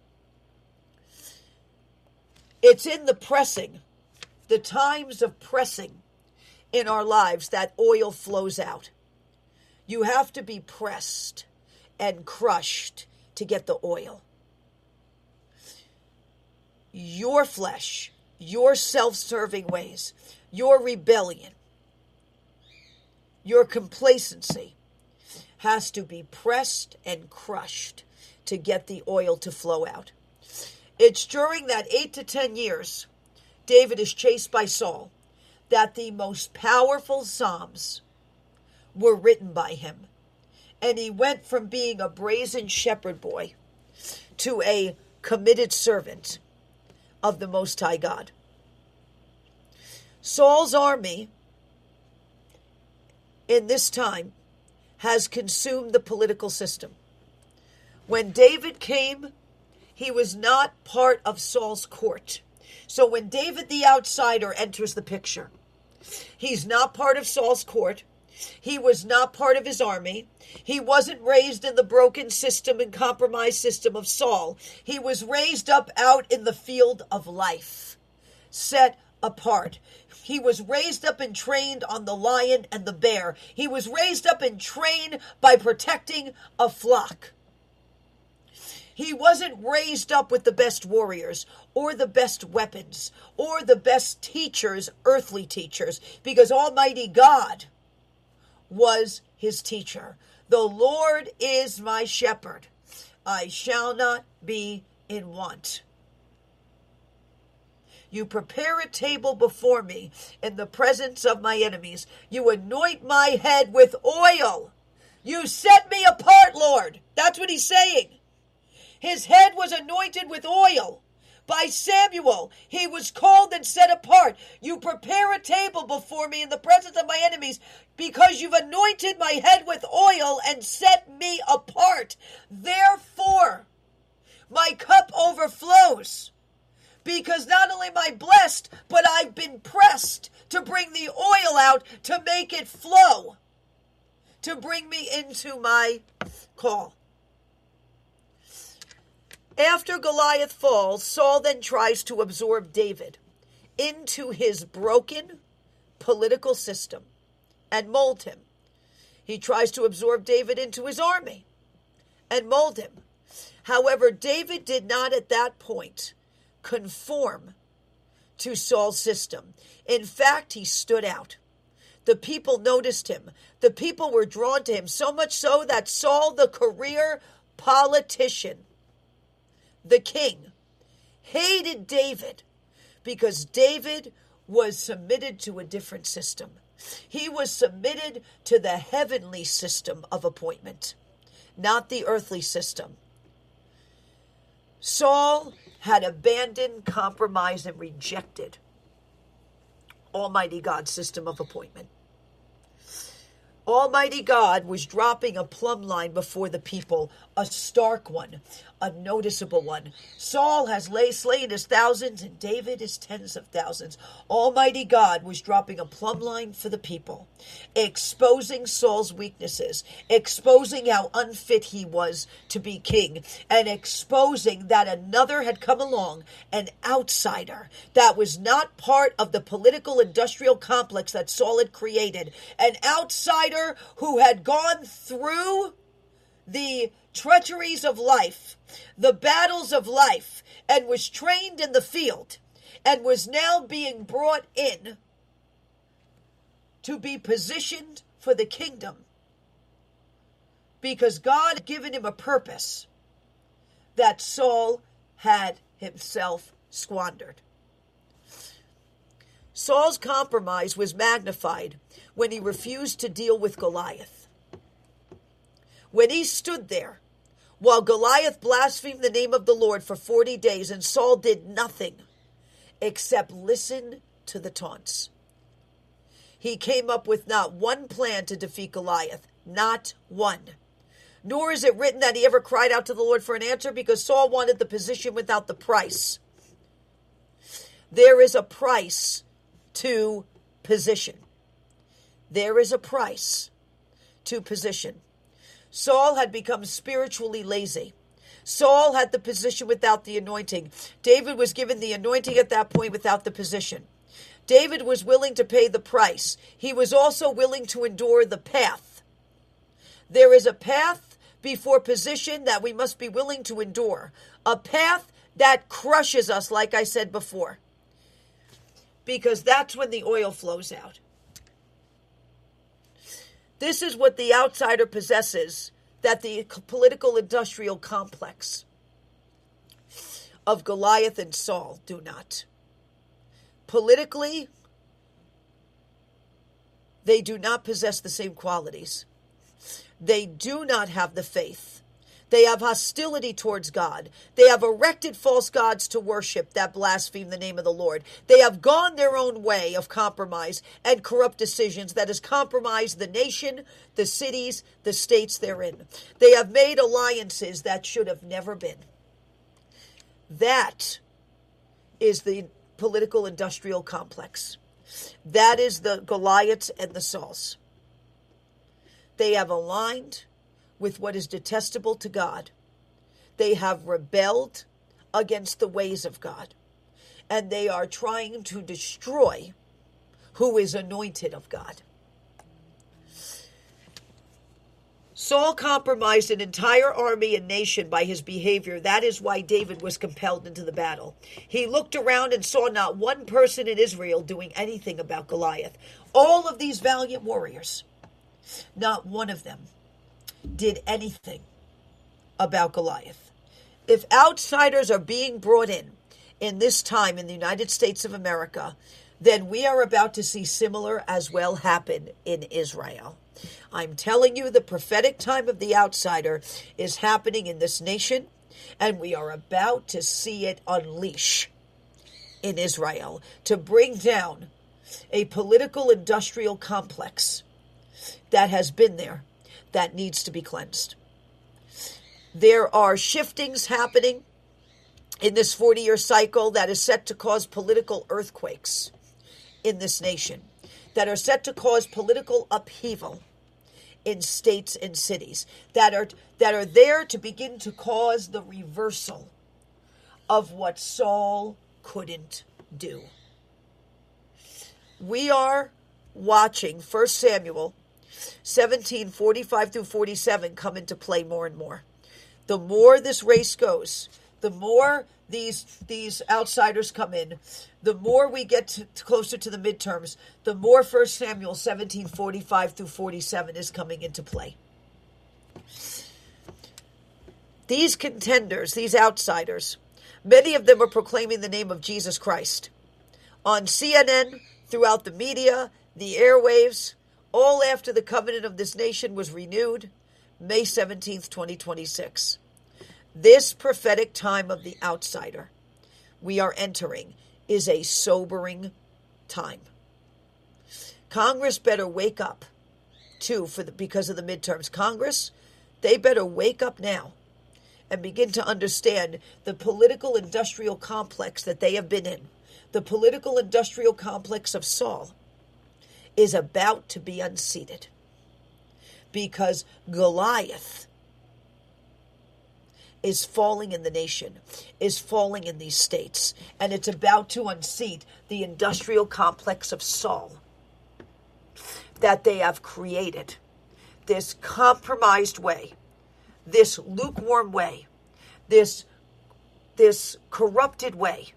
It's in the pressing, the times of pressing in our lives that oil flows out. You have to be pressed and crushed to get the oil. Your flesh, your self-serving ways, your rebellion, your complacency has to be pressed and crushed to get the oil to flow out. It's during that eight to ten years David is chased by Saul that the most powerful Psalms were written by him. And he went from being a brazen shepherd boy to a committed servant of the Most High God. Saul's army in this time has consumed the political system. When David came, he was not part of Saul's court. So when David the outsider enters the picture, he's not part of Saul's court. He was not part of his army. He wasn't raised in the broken system and compromised system of Saul. He was raised up out in the field of life, set apart. He was raised up and trained on the lion and the bear. He was raised up and trained by protecting a flock. He wasn't raised up with the best warriors or the best weapons or the best teachers, earthly teachers, because Almighty God was his teacher. The Lord is my shepherd. I shall not be in want. You prepare a table before me in the presence of my enemies. You anoint my head with oil. You set me apart, Lord. That's what he's saying. His head was anointed with oil. By Samuel, he was called and set apart. You prepare a table before me in the presence of my enemies because you've anointed my head with oil and set me apart. Therefore, my cup overflows because not only am I blessed, but I've been pressed to bring the oil out to make it flow, to bring me into my call. After Goliath falls, Saul then tries to absorb David into his broken political system and mold him. He tries to absorb David into his army and mold him. However, David did not at that point conform to Saul's system. In fact, he stood out. The people noticed him. The people were drawn to him, so much so that Saul, the career politician, the king, hated David because David was submitted to a different system. He was submitted to the heavenly system of appointment, not the earthly system. Saul had abandoned, compromised, and rejected Almighty God's system of appointment. Almighty God was dropping a plumb line before the people, a stark one, a noticeable one. Saul has lay slain his thousands, and David his tens of thousands. Almighty God was dropping a plumb line for the people, exposing Saul's weaknesses, exposing how unfit he was to be king, and exposing that another had come along, an outsider that was not part of the political industrial complex that Saul had created, an outsider who had gone through the treacheries of life, the battles of life, and was trained in the field, and was now being brought in to be positioned for the kingdom, because God had given him a purpose that Saul had himself squandered. Saul's compromise was magnified when he refused to deal with Goliath. When he stood there, while Goliath blasphemed the name of the Lord for forty days, and Saul did nothing except listen to the taunts. He came up with not one plan to defeat Goliath, not one. Nor is it written that he ever cried out to the Lord for an answer, because Saul wanted the position without the price. There is a price to position. There is a price to position. Saul had become spiritually lazy. Saul had the position without the anointing. David was given the anointing at that point without the position. David was willing to pay the price. He was also willing to endure the path. There is a path before position that we must be willing to endure. A path that crushes us, like I said before. Because that's when the oil flows out. This is what the outsider possesses that the political industrial complex of Goliath and Saul do not. Politically, they do not possess the same qualities. They do not have the faith. They have hostility towards God. They have erected false gods to worship that blaspheme the name of the Lord. They have gone their own way of compromise and corrupt decisions that has compromised the nation, the cities, the states they're in. They have made alliances that should have never been. That is the political industrial complex. That is the Goliaths and the Sauls. They have aligned with what is detestable to God. They have rebelled against the ways of God. And they are trying to destroy who is anointed of God. Saul compromised an entire army and nation by his behavior. That is why David was compelled into the battle. He looked around and saw not one person in Israel doing anything about Goliath. All of these valiant warriors, not one of them did anything about Goliath. If outsiders are being brought in in this time in the United States of America, then we are about to see similar as well happen in Israel. I'm telling you, the prophetic time of the outsider is happening in this nation, and we are about to see it unleash in Israel to bring down a political industrial complex that has been there, that needs to be cleansed. There are shiftings happening in this forty-year cycle that is set to cause political earthquakes in this nation, that are set to cause political upheaval in states and cities, that are that are there to begin to cause the reversal of what Saul couldn't do. We are watching First Samuel seventeen, forty-five through forty-seven come into play more and more. The more this race goes, the more these these outsiders come in, the more we get to, to closer to the midterms, the more First Samuel seventeen, forty-five through forty-seven is coming into play. These contenders, these outsiders, many of them are proclaiming the name of Jesus Christ. On C N N, throughout the media, the airwaves, all after the covenant of this nation was renewed, May seventeenth, twenty twenty-six. This prophetic time of the outsider we are entering is a sobering time. Congress better wake up, too, for the, because of the midterms. Congress, they better wake up now and begin to understand the political industrial complex that they have been in. The political industrial complex of Saul is about to be unseated because Goliath is falling in the nation, is falling in these states, and it's about to unseat the industrial complex of Saul that they have created. This compromised way, this lukewarm way, this, this corrupted way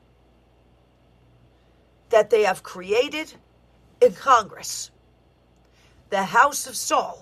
that they have created in Congress. The House of Saul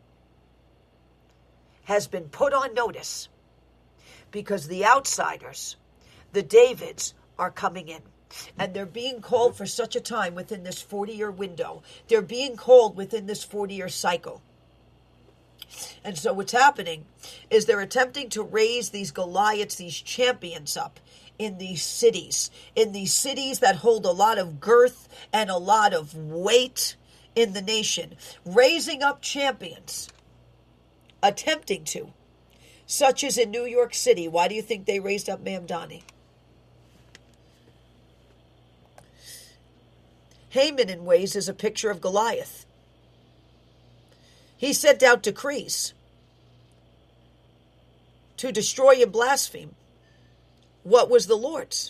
has been put on notice because the outsiders, the Davids, are coming in. And they're being called for such a time within this forty-year window. They're being called within this forty-year cycle. And so what's happening is they're attempting to raise these Goliaths, these champions up in these cities, in these cities that hold a lot of girth and a lot of weight in the nation, raising up champions, attempting to, such as in New York City. Why do you think they raised up Mamdani? Haman, in ways, is a picture of Goliath. He sent out decrees to destroy and blaspheme what was the Lord's.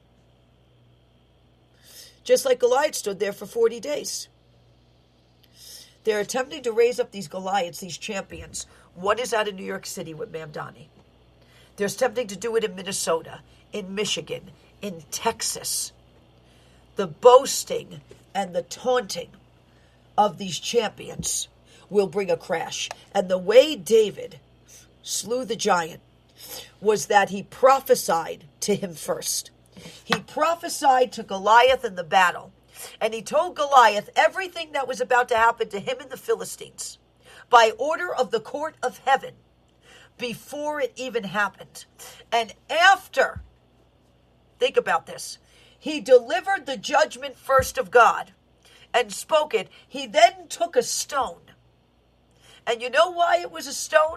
Just like Goliath stood there for forty days. They're attempting to raise up these Goliaths, these champions. One is out in New York City with Mamdani. They're attempting to do it in Minnesota, in Michigan, in Texas. The boasting and the taunting of these champions will bring a crash. And the way David slew the giant was that he prophesied to him first. He prophesied to Goliath in the battle. And he told Goliath everything that was about to happen to him and the Philistines by order of the court of heaven before it even happened. And after, think about this, he delivered the judgment first of God and spoke it. He then took a stone. And you know why it was a stone?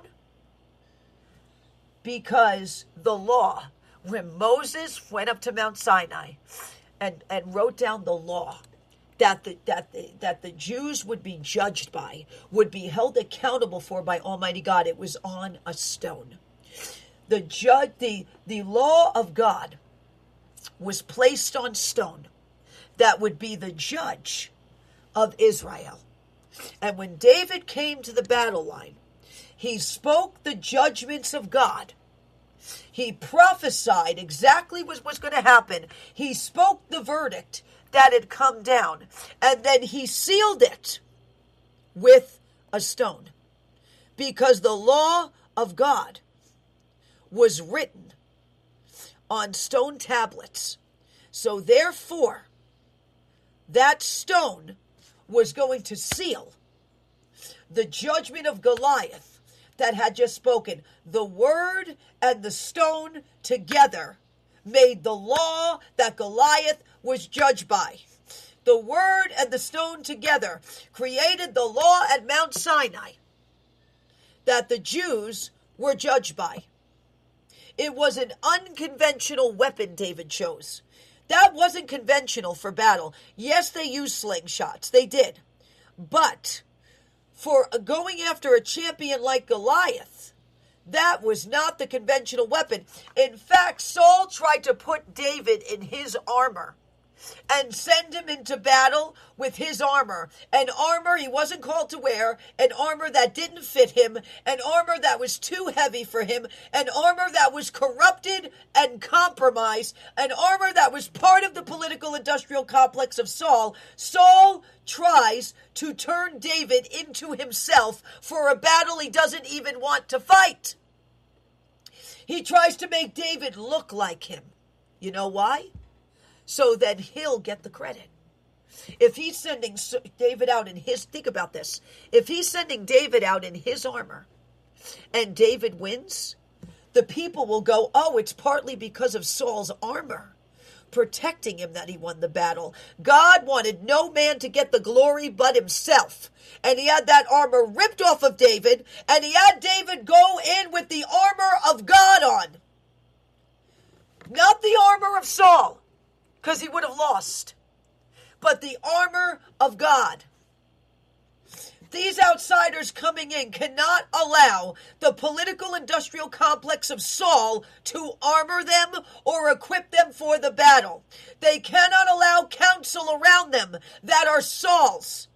Because the law, when Moses went up to Mount Sinai and, and wrote down the law that the, that, the, that the Jews would be judged by, would be held accountable for by Almighty God, it was on a stone. The judge, the, the law of God was placed on stone that would be the judge of Israel. And when David came to the battle line, he spoke the judgments of God. He prophesied exactly what was going to happen. He spoke the verdict that had come down. And then he sealed it with a stone. Because the law of God was written on stone tablets. So therefore, that stone was going to seal the judgment of Goliath that had just spoken. The word and the stone together made the law that Goliath was judged by. The word and the stone together created the law at Mount Sinai that the Jews were judged by. It was an unconventional weapon David chose. That wasn't conventional for battle. Yes, they used slingshots. They did. But for going after a champion like Goliath, that was not the conventional weapon. In fact, Saul tried to put David in his armor and send him into battle with his armor. An armor he wasn't called to wear, an armor that didn't fit him, an armor that was too heavy for him, an armor that was corrupted and compromised, an armor that was part of the political industrial complex of Saul. Saul tries to turn David into himself for a battle he doesn't even want to fight. He tries to make David look like him. You know why? So that he'll get the credit. If he's sending David out in his, think about this. If he's sending David out in his armor and David wins, the people will go, oh, it's partly because of Saul's armor protecting him that he won the battle. God wanted no man to get the glory but himself. And he had that armor ripped off of David, and he had David go in with the armor of God on. Not the armor of Saul, because he would have lost, but the armor of God. These outsiders coming in cannot allow the political industrial complex of Saul to armor them or equip them for the battle. They cannot allow counsel around them that are Saul's,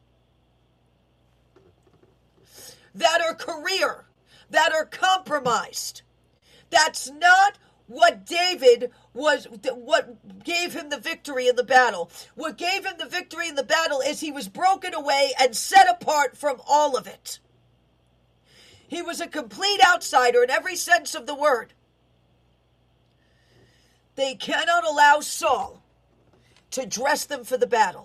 that are career, that are compromised. That's not what David was, what gave him the victory in the battle. What gave him the victory in the battle is he was broken away and set apart from all of it. He was a complete outsider in every sense of the word. They cannot allow Saul to dress them for the battle.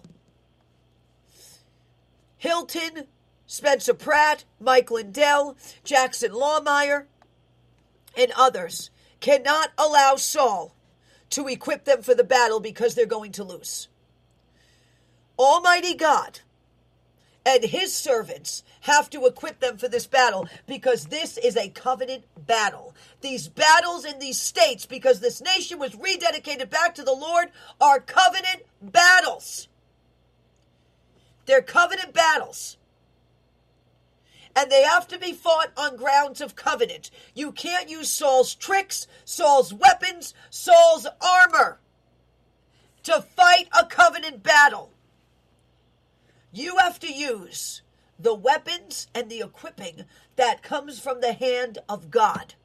Hilton, Spencer Pratt, Mike Lindell, Jackson Lawmeyer, and others cannot allow Saul to equip them for the battle because they're going to lose. Almighty God and his servants have to equip them for this battle because this is a covenant battle. These battles in these states, because this nation was rededicated back to the Lord, are covenant battles. They're covenant battles. And they have to be fought on grounds of covenant. You can't use Saul's tricks, Saul's weapons, Saul's armor to fight a covenant battle. You have to use the weapons and the equipping that comes from the hand of God.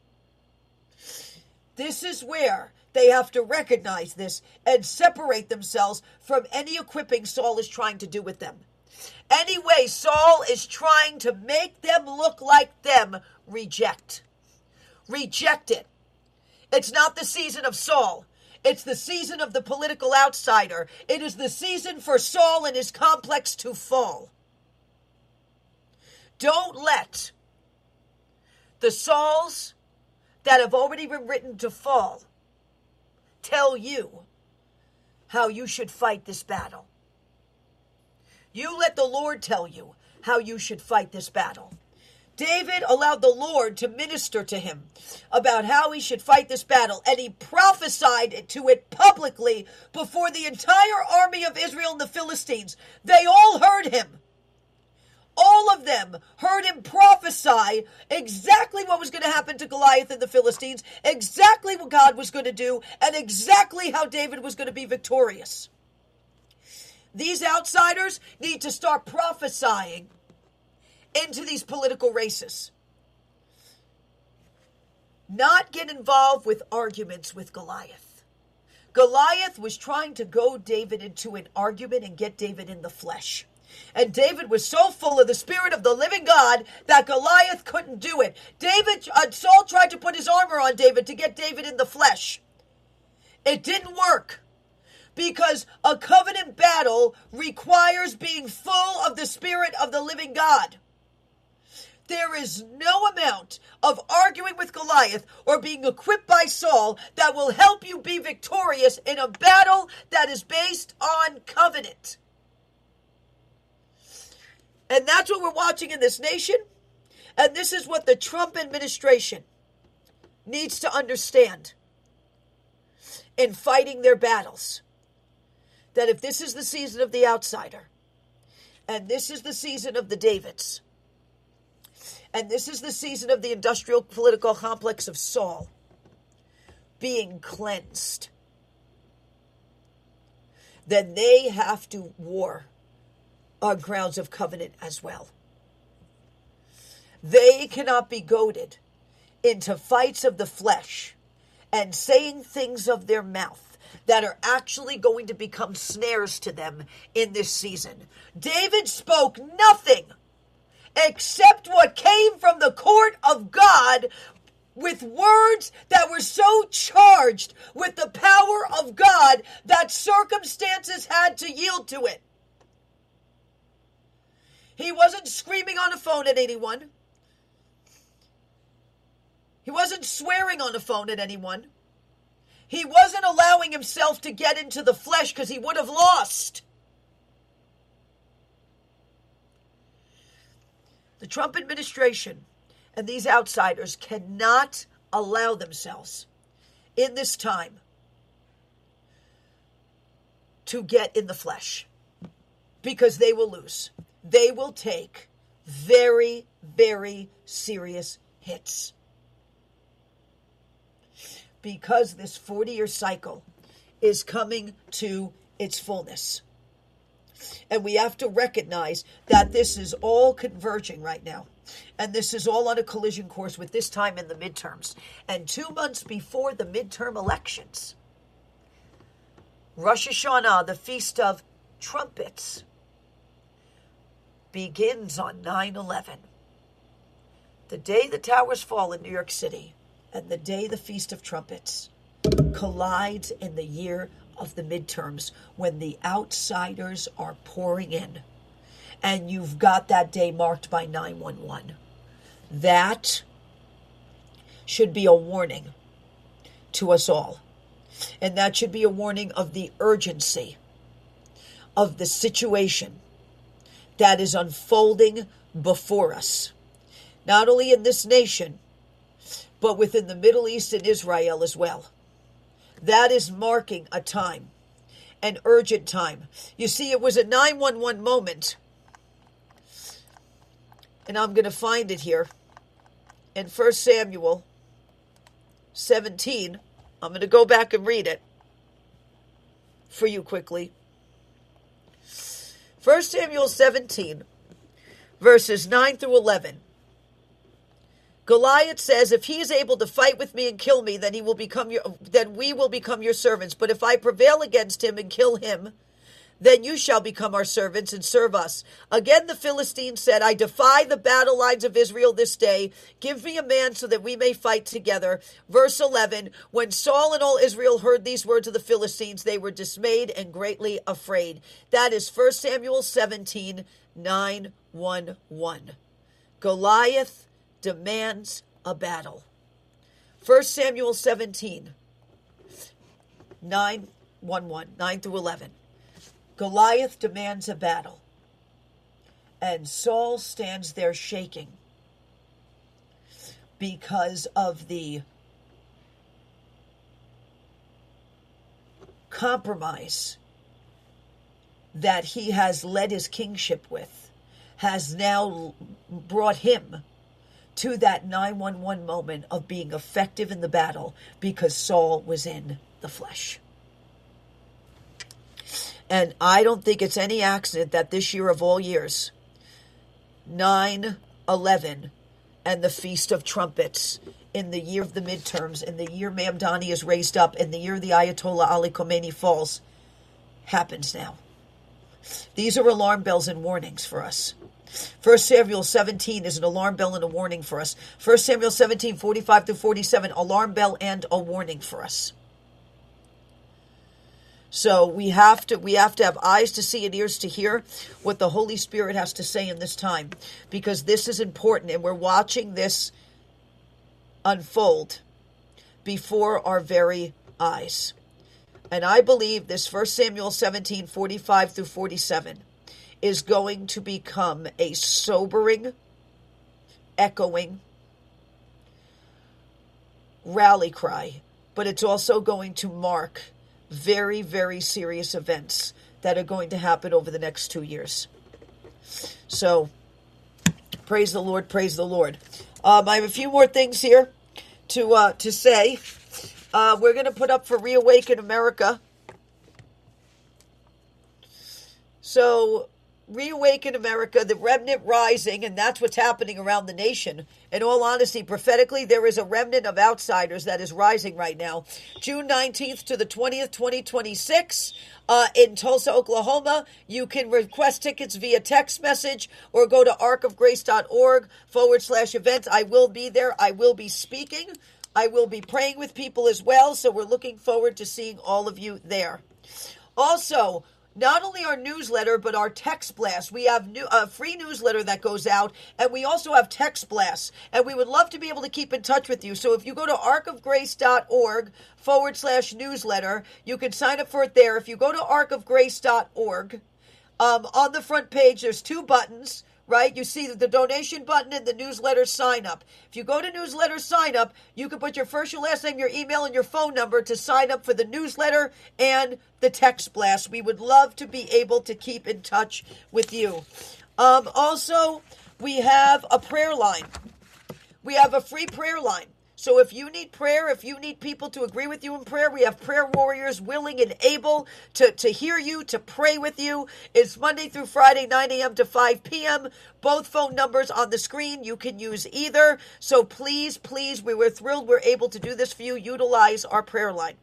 This is where they have to recognize this and separate themselves from any equipping Saul is trying to do with them. Anyway, Saul is trying to make them look like them. Reject. Reject it. It's not the season of Saul. It's the season of the political outsider. It is the season for Saul and his complex to fall. Don't let the Sauls that have already been written to fall tell you how you should fight this battle. You let the Lord tell you how you should fight this battle. David allowed the Lord to minister to him about how he should fight this battle, and he prophesied to it publicly before the entire army of Israel and the Philistines. They all heard him. All of them heard him prophesy exactly what was going to happen to Goliath and the Philistines, exactly what God was going to do, and exactly how David was going to be victorious. These outsiders need to start prophesying into these political races. Not get involved with arguments with Goliath. Goliath was trying to goad David into an argument and get David in the flesh. And David was so full of the Spirit of the living God that Goliath couldn't do it. David, uh, Saul tried to put his armor on David to get David in the flesh. It didn't work. Because a covenant battle requires being full of the Spirit of the living God. There is no amount of arguing with Goliath or being equipped by Saul that will help you be victorious in a battle that is based on covenant. And that's what we're watching in this nation. And this is what the Trump administration needs to understand in fighting their battles. That if this is the season of the outsider, and this is the season of the Davids, and this is the season of the industrial political complex of Saul being cleansed, then they have to war on grounds of covenant as well. They cannot be goaded into fights of the flesh and saying things of their mouth that are actually going to become snares to them in this season. David spoke nothing except what came from the court of God, with words that were so charged with the power of God that circumstances had to yield to it. He wasn't screaming on the phone at anyone. He wasn't swearing on the phone at anyone. He wasn't allowing himself to get into the flesh because he would have lost. The Trump administration and these outsiders cannot allow themselves in this time to get in the flesh, because they will lose. They will take very, very serious hits, because this forty-year cycle is coming to its fullness. And we have to recognize that this is all converging right now. And this is all on a collision course with this time in the midterms. And two months before the midterm elections, Rosh Hashanah, the Feast of Trumpets, begins on nine eleven. The day the towers fall in New York City and the day the Feast of Trumpets collides in the year of the midterms, when the outsiders are pouring in. And you've got that day marked by nine one one. That should be a warning to us all. And that should be a warning of the urgency of the situation that is unfolding before us. Not only in this nation, but within the Middle East and Israel as well. That is marking a time, an urgent time. You see, it was a nine one one moment. And I'm going to find it here in First Samuel seventeen. I'm going to go back and read it for you quickly. First Samuel seventeen, verses nine through eleven. Goliath says, if he is able to fight with me and kill me, then he will become your, then we will become your servants. But if I prevail against him and kill him, then you shall become our servants and serve us. Again, the Philistines said, I defy the battle lines of Israel this day. Give me a man so that we may fight together. Verse eleven, when Saul and all Israel heard these words of the Philistines, they were dismayed and greatly afraid. That is First Samuel seventeen, nine, one, one. Goliath demands a battle. First Samuel seventeen, nine, one, one, nine through eleven. Goliath demands a battle, and Saul stands there shaking because of the compromise that he has led his kingship with, has now brought him to that nine one one moment of being effective in the battle, because Saul was in the flesh. And I don't think it's any accident that this year of all years, nine eleven and the Feast of Trumpets, in the year of the midterms, in the year Mamdani is raised up, in the year the Ayatollah Ali Khomeini falls, happens now. These are alarm bells and warnings for us. First Samuel seventeen is an alarm bell and a warning for us. First Samuel seventeen, forty-five through forty-seven, alarm bell and a warning for us. So we have to we have to have eyes to see and ears to hear what the Holy Spirit has to say in this time, because this is important, and we're watching this unfold before our very eyes. And I believe this First Samuel seventeen, forty-five through forty-seven is going to become a sobering, echoing rally cry, but it's also going to mark very, very serious events that are going to happen over the next two years. So, praise the Lord, praise the Lord. Um, I have a few more things here to uh, to say. Uh, we're going to put up for Reawaken America So, Reawaken America, the remnant rising, and that's what's happening around the nation. In all honesty, prophetically, there is a remnant of outsiders that is rising right now. June nineteenth to the twentieth, twenty twenty-six, uh, in Tulsa, Oklahoma. You can request tickets via text message or go to arkofgrace.org forward slash events. I will be there. I will be speaking. I will be praying with people as well, so we're looking forward to seeing all of you there. Also, not only our newsletter, but our text blast. We have new, a free newsletter that goes out, and we also have text blasts. And we would love to be able to keep in touch with you. So if you go to arkofgrace.org forward slash newsletter, you can sign up for it there. If you go to arkofgrace.org, um, on the front page, there's two buttons. Right? You see the donation button and the newsletter sign up. If you go to newsletter sign up, you can put your first, your last name, your email, and your phone number to sign up for the newsletter and the text blast. We would love to be able to keep in touch with you. Um, also, we have a prayer line. We have a free prayer line. So if you need prayer, if you need people to agree with you in prayer, we have prayer warriors willing and able to, to hear you, to pray with you. It's Monday through Friday, nine a.m. to five p.m. Both phone numbers on the screen. You can use either. So please, please, we were thrilled we're able to do this for you. Utilize our prayer line.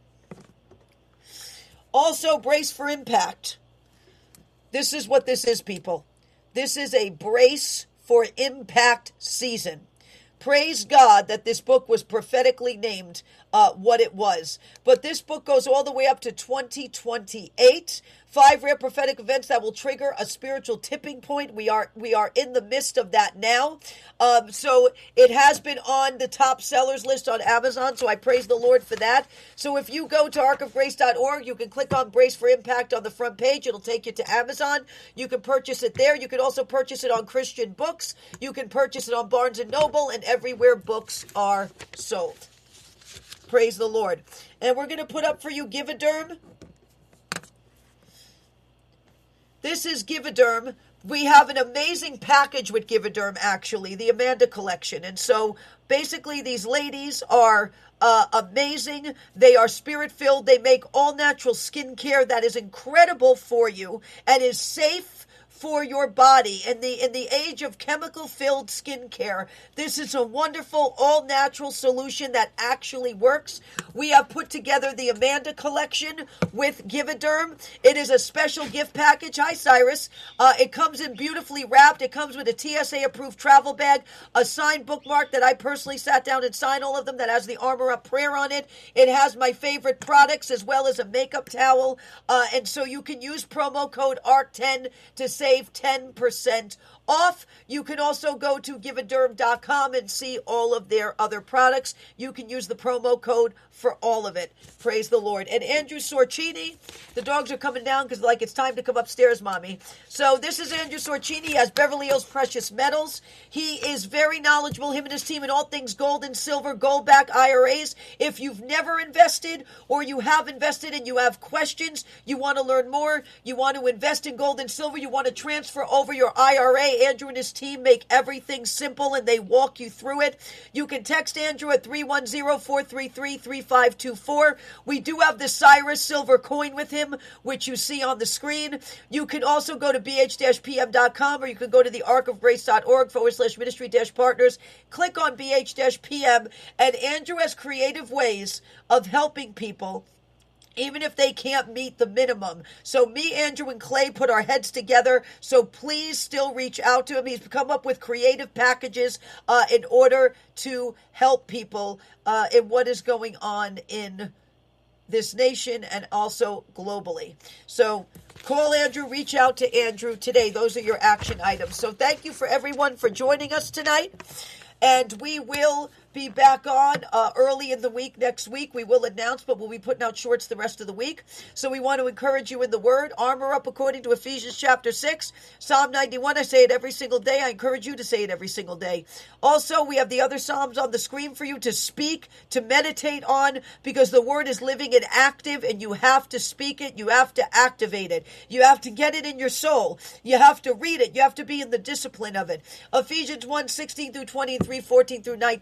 Also, Brace for Impact. This is what this is, people. This is a Brace for Impact season. Praise God that this book was prophetically named uh, what it was. But this book goes all the way up to twenty twenty-eight. Five rare prophetic events that will trigger a spiritual tipping point. We are we are in the midst of that now. Um, so it has been on the top sellers list on Amazon. So I praise the Lord for that. So if you go to ark of grace dot org, you can click on Brace for Impact on the front page. It'll take you to Amazon. You can purchase it there. You can also purchase it on Christian Books. You can purchase it on Barnes and Noble and everywhere books are sold. Praise the Lord. And we're going to put up for you Givaderm. This is Givaderm. We have an amazing package with Givaderm, actually, the Amanda Collection. And so basically these ladies are uh, amazing. They are spirit-filled. They make all-natural skincare that is incredible for you and is safe for your body. In the in the age of chemical-filled skincare, this is a wonderful all-natural solution that actually works. We have put together the Amanda Collection with Givaderm. It is a special gift package. Hi, Cyrus. Uh, it comes in beautifully wrapped. It comes with a T S A-approved travel bag, a signed bookmark that I personally sat down and signed all of them that has the Armor Up prayer on it. It has my favorite products as well as a makeup towel. Uh, and so you can use promo code A R C ten to save Save ten percent off. You can also go to givaderm dot com and see all of their other products. You can use the promo code for all of it. Praise the Lord. And Andrew Sorcini, the dogs are coming down because like it's time to come upstairs, Mommy. So this is Andrew Sorcini. He has Beverly Hills Precious Metals. He is very knowledgeable, him and his team, in all things gold and silver, gold-backed I R As. If you've never invested or you have invested and you have questions, you want to learn more, you want to invest in gold and silver, you want to transfer over your I R A, Andrew and his team make everything simple and they walk you through it. You can text Andrew at three one zero, four three three, three five two four. We do have the Cyrus silver coin with him, which you see on the screen. You can also go to b h dash p m dot com or you can go to the ark of grace dot org forward slash ministry dash partners. Click on B H P M, and Andrew has creative ways of helping people even if they can't meet the minimum. So me, Andrew, and Clay put our heads together. So please still reach out to him. He's come up with creative packages uh, in order to help people uh, in what is going on in this nation and also globally. So call Andrew, reach out to Andrew today. Those are your action items. So thank you for everyone for joining us tonight. And we will be back on uh, early in the week next week. We will announce, but we'll be putting out shorts the rest of the week. So we want to encourage you in the Word. Armor up according to Ephesians chapter six. Psalm ninety-one, I say it every single day. I encourage you to say it every single day. Also, we have the other Psalms on the screen for you to speak, to meditate on, because the Word is living and active, and you have to speak it. You have to activate it. You have to get it in your soul. You have to read it. You have to be in the discipline of it. Ephesians one, sixteen through twenty, and three, fourteen through nineteen.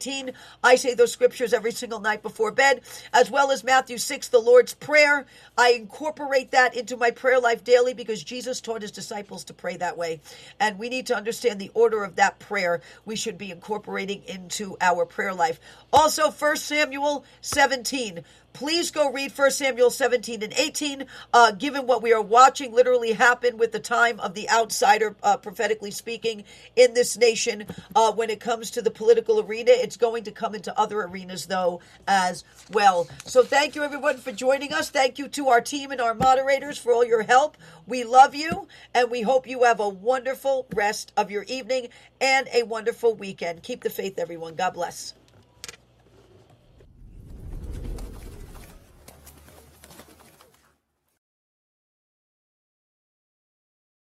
I say those scriptures every single night before bed, as well as Matthew six, the Lord's Prayer. I incorporate that into my prayer life daily because Jesus taught his disciples to pray that way. And we need to understand the order of that prayer we should be incorporating into our prayer life. Also, First Samuel seventeen. Please go read First Samuel seventeen and eighteen, uh, given what we are watching literally happen with the time of the outsider, uh, prophetically speaking, in this nation. Uh, when it comes to the political arena, it's going to come into other arenas, though, as well. So thank you, everyone, for joining us. Thank you to our team and our moderators for all your help. We love you, and we hope you have a wonderful rest of your evening and a wonderful weekend. Keep the faith, everyone. God bless.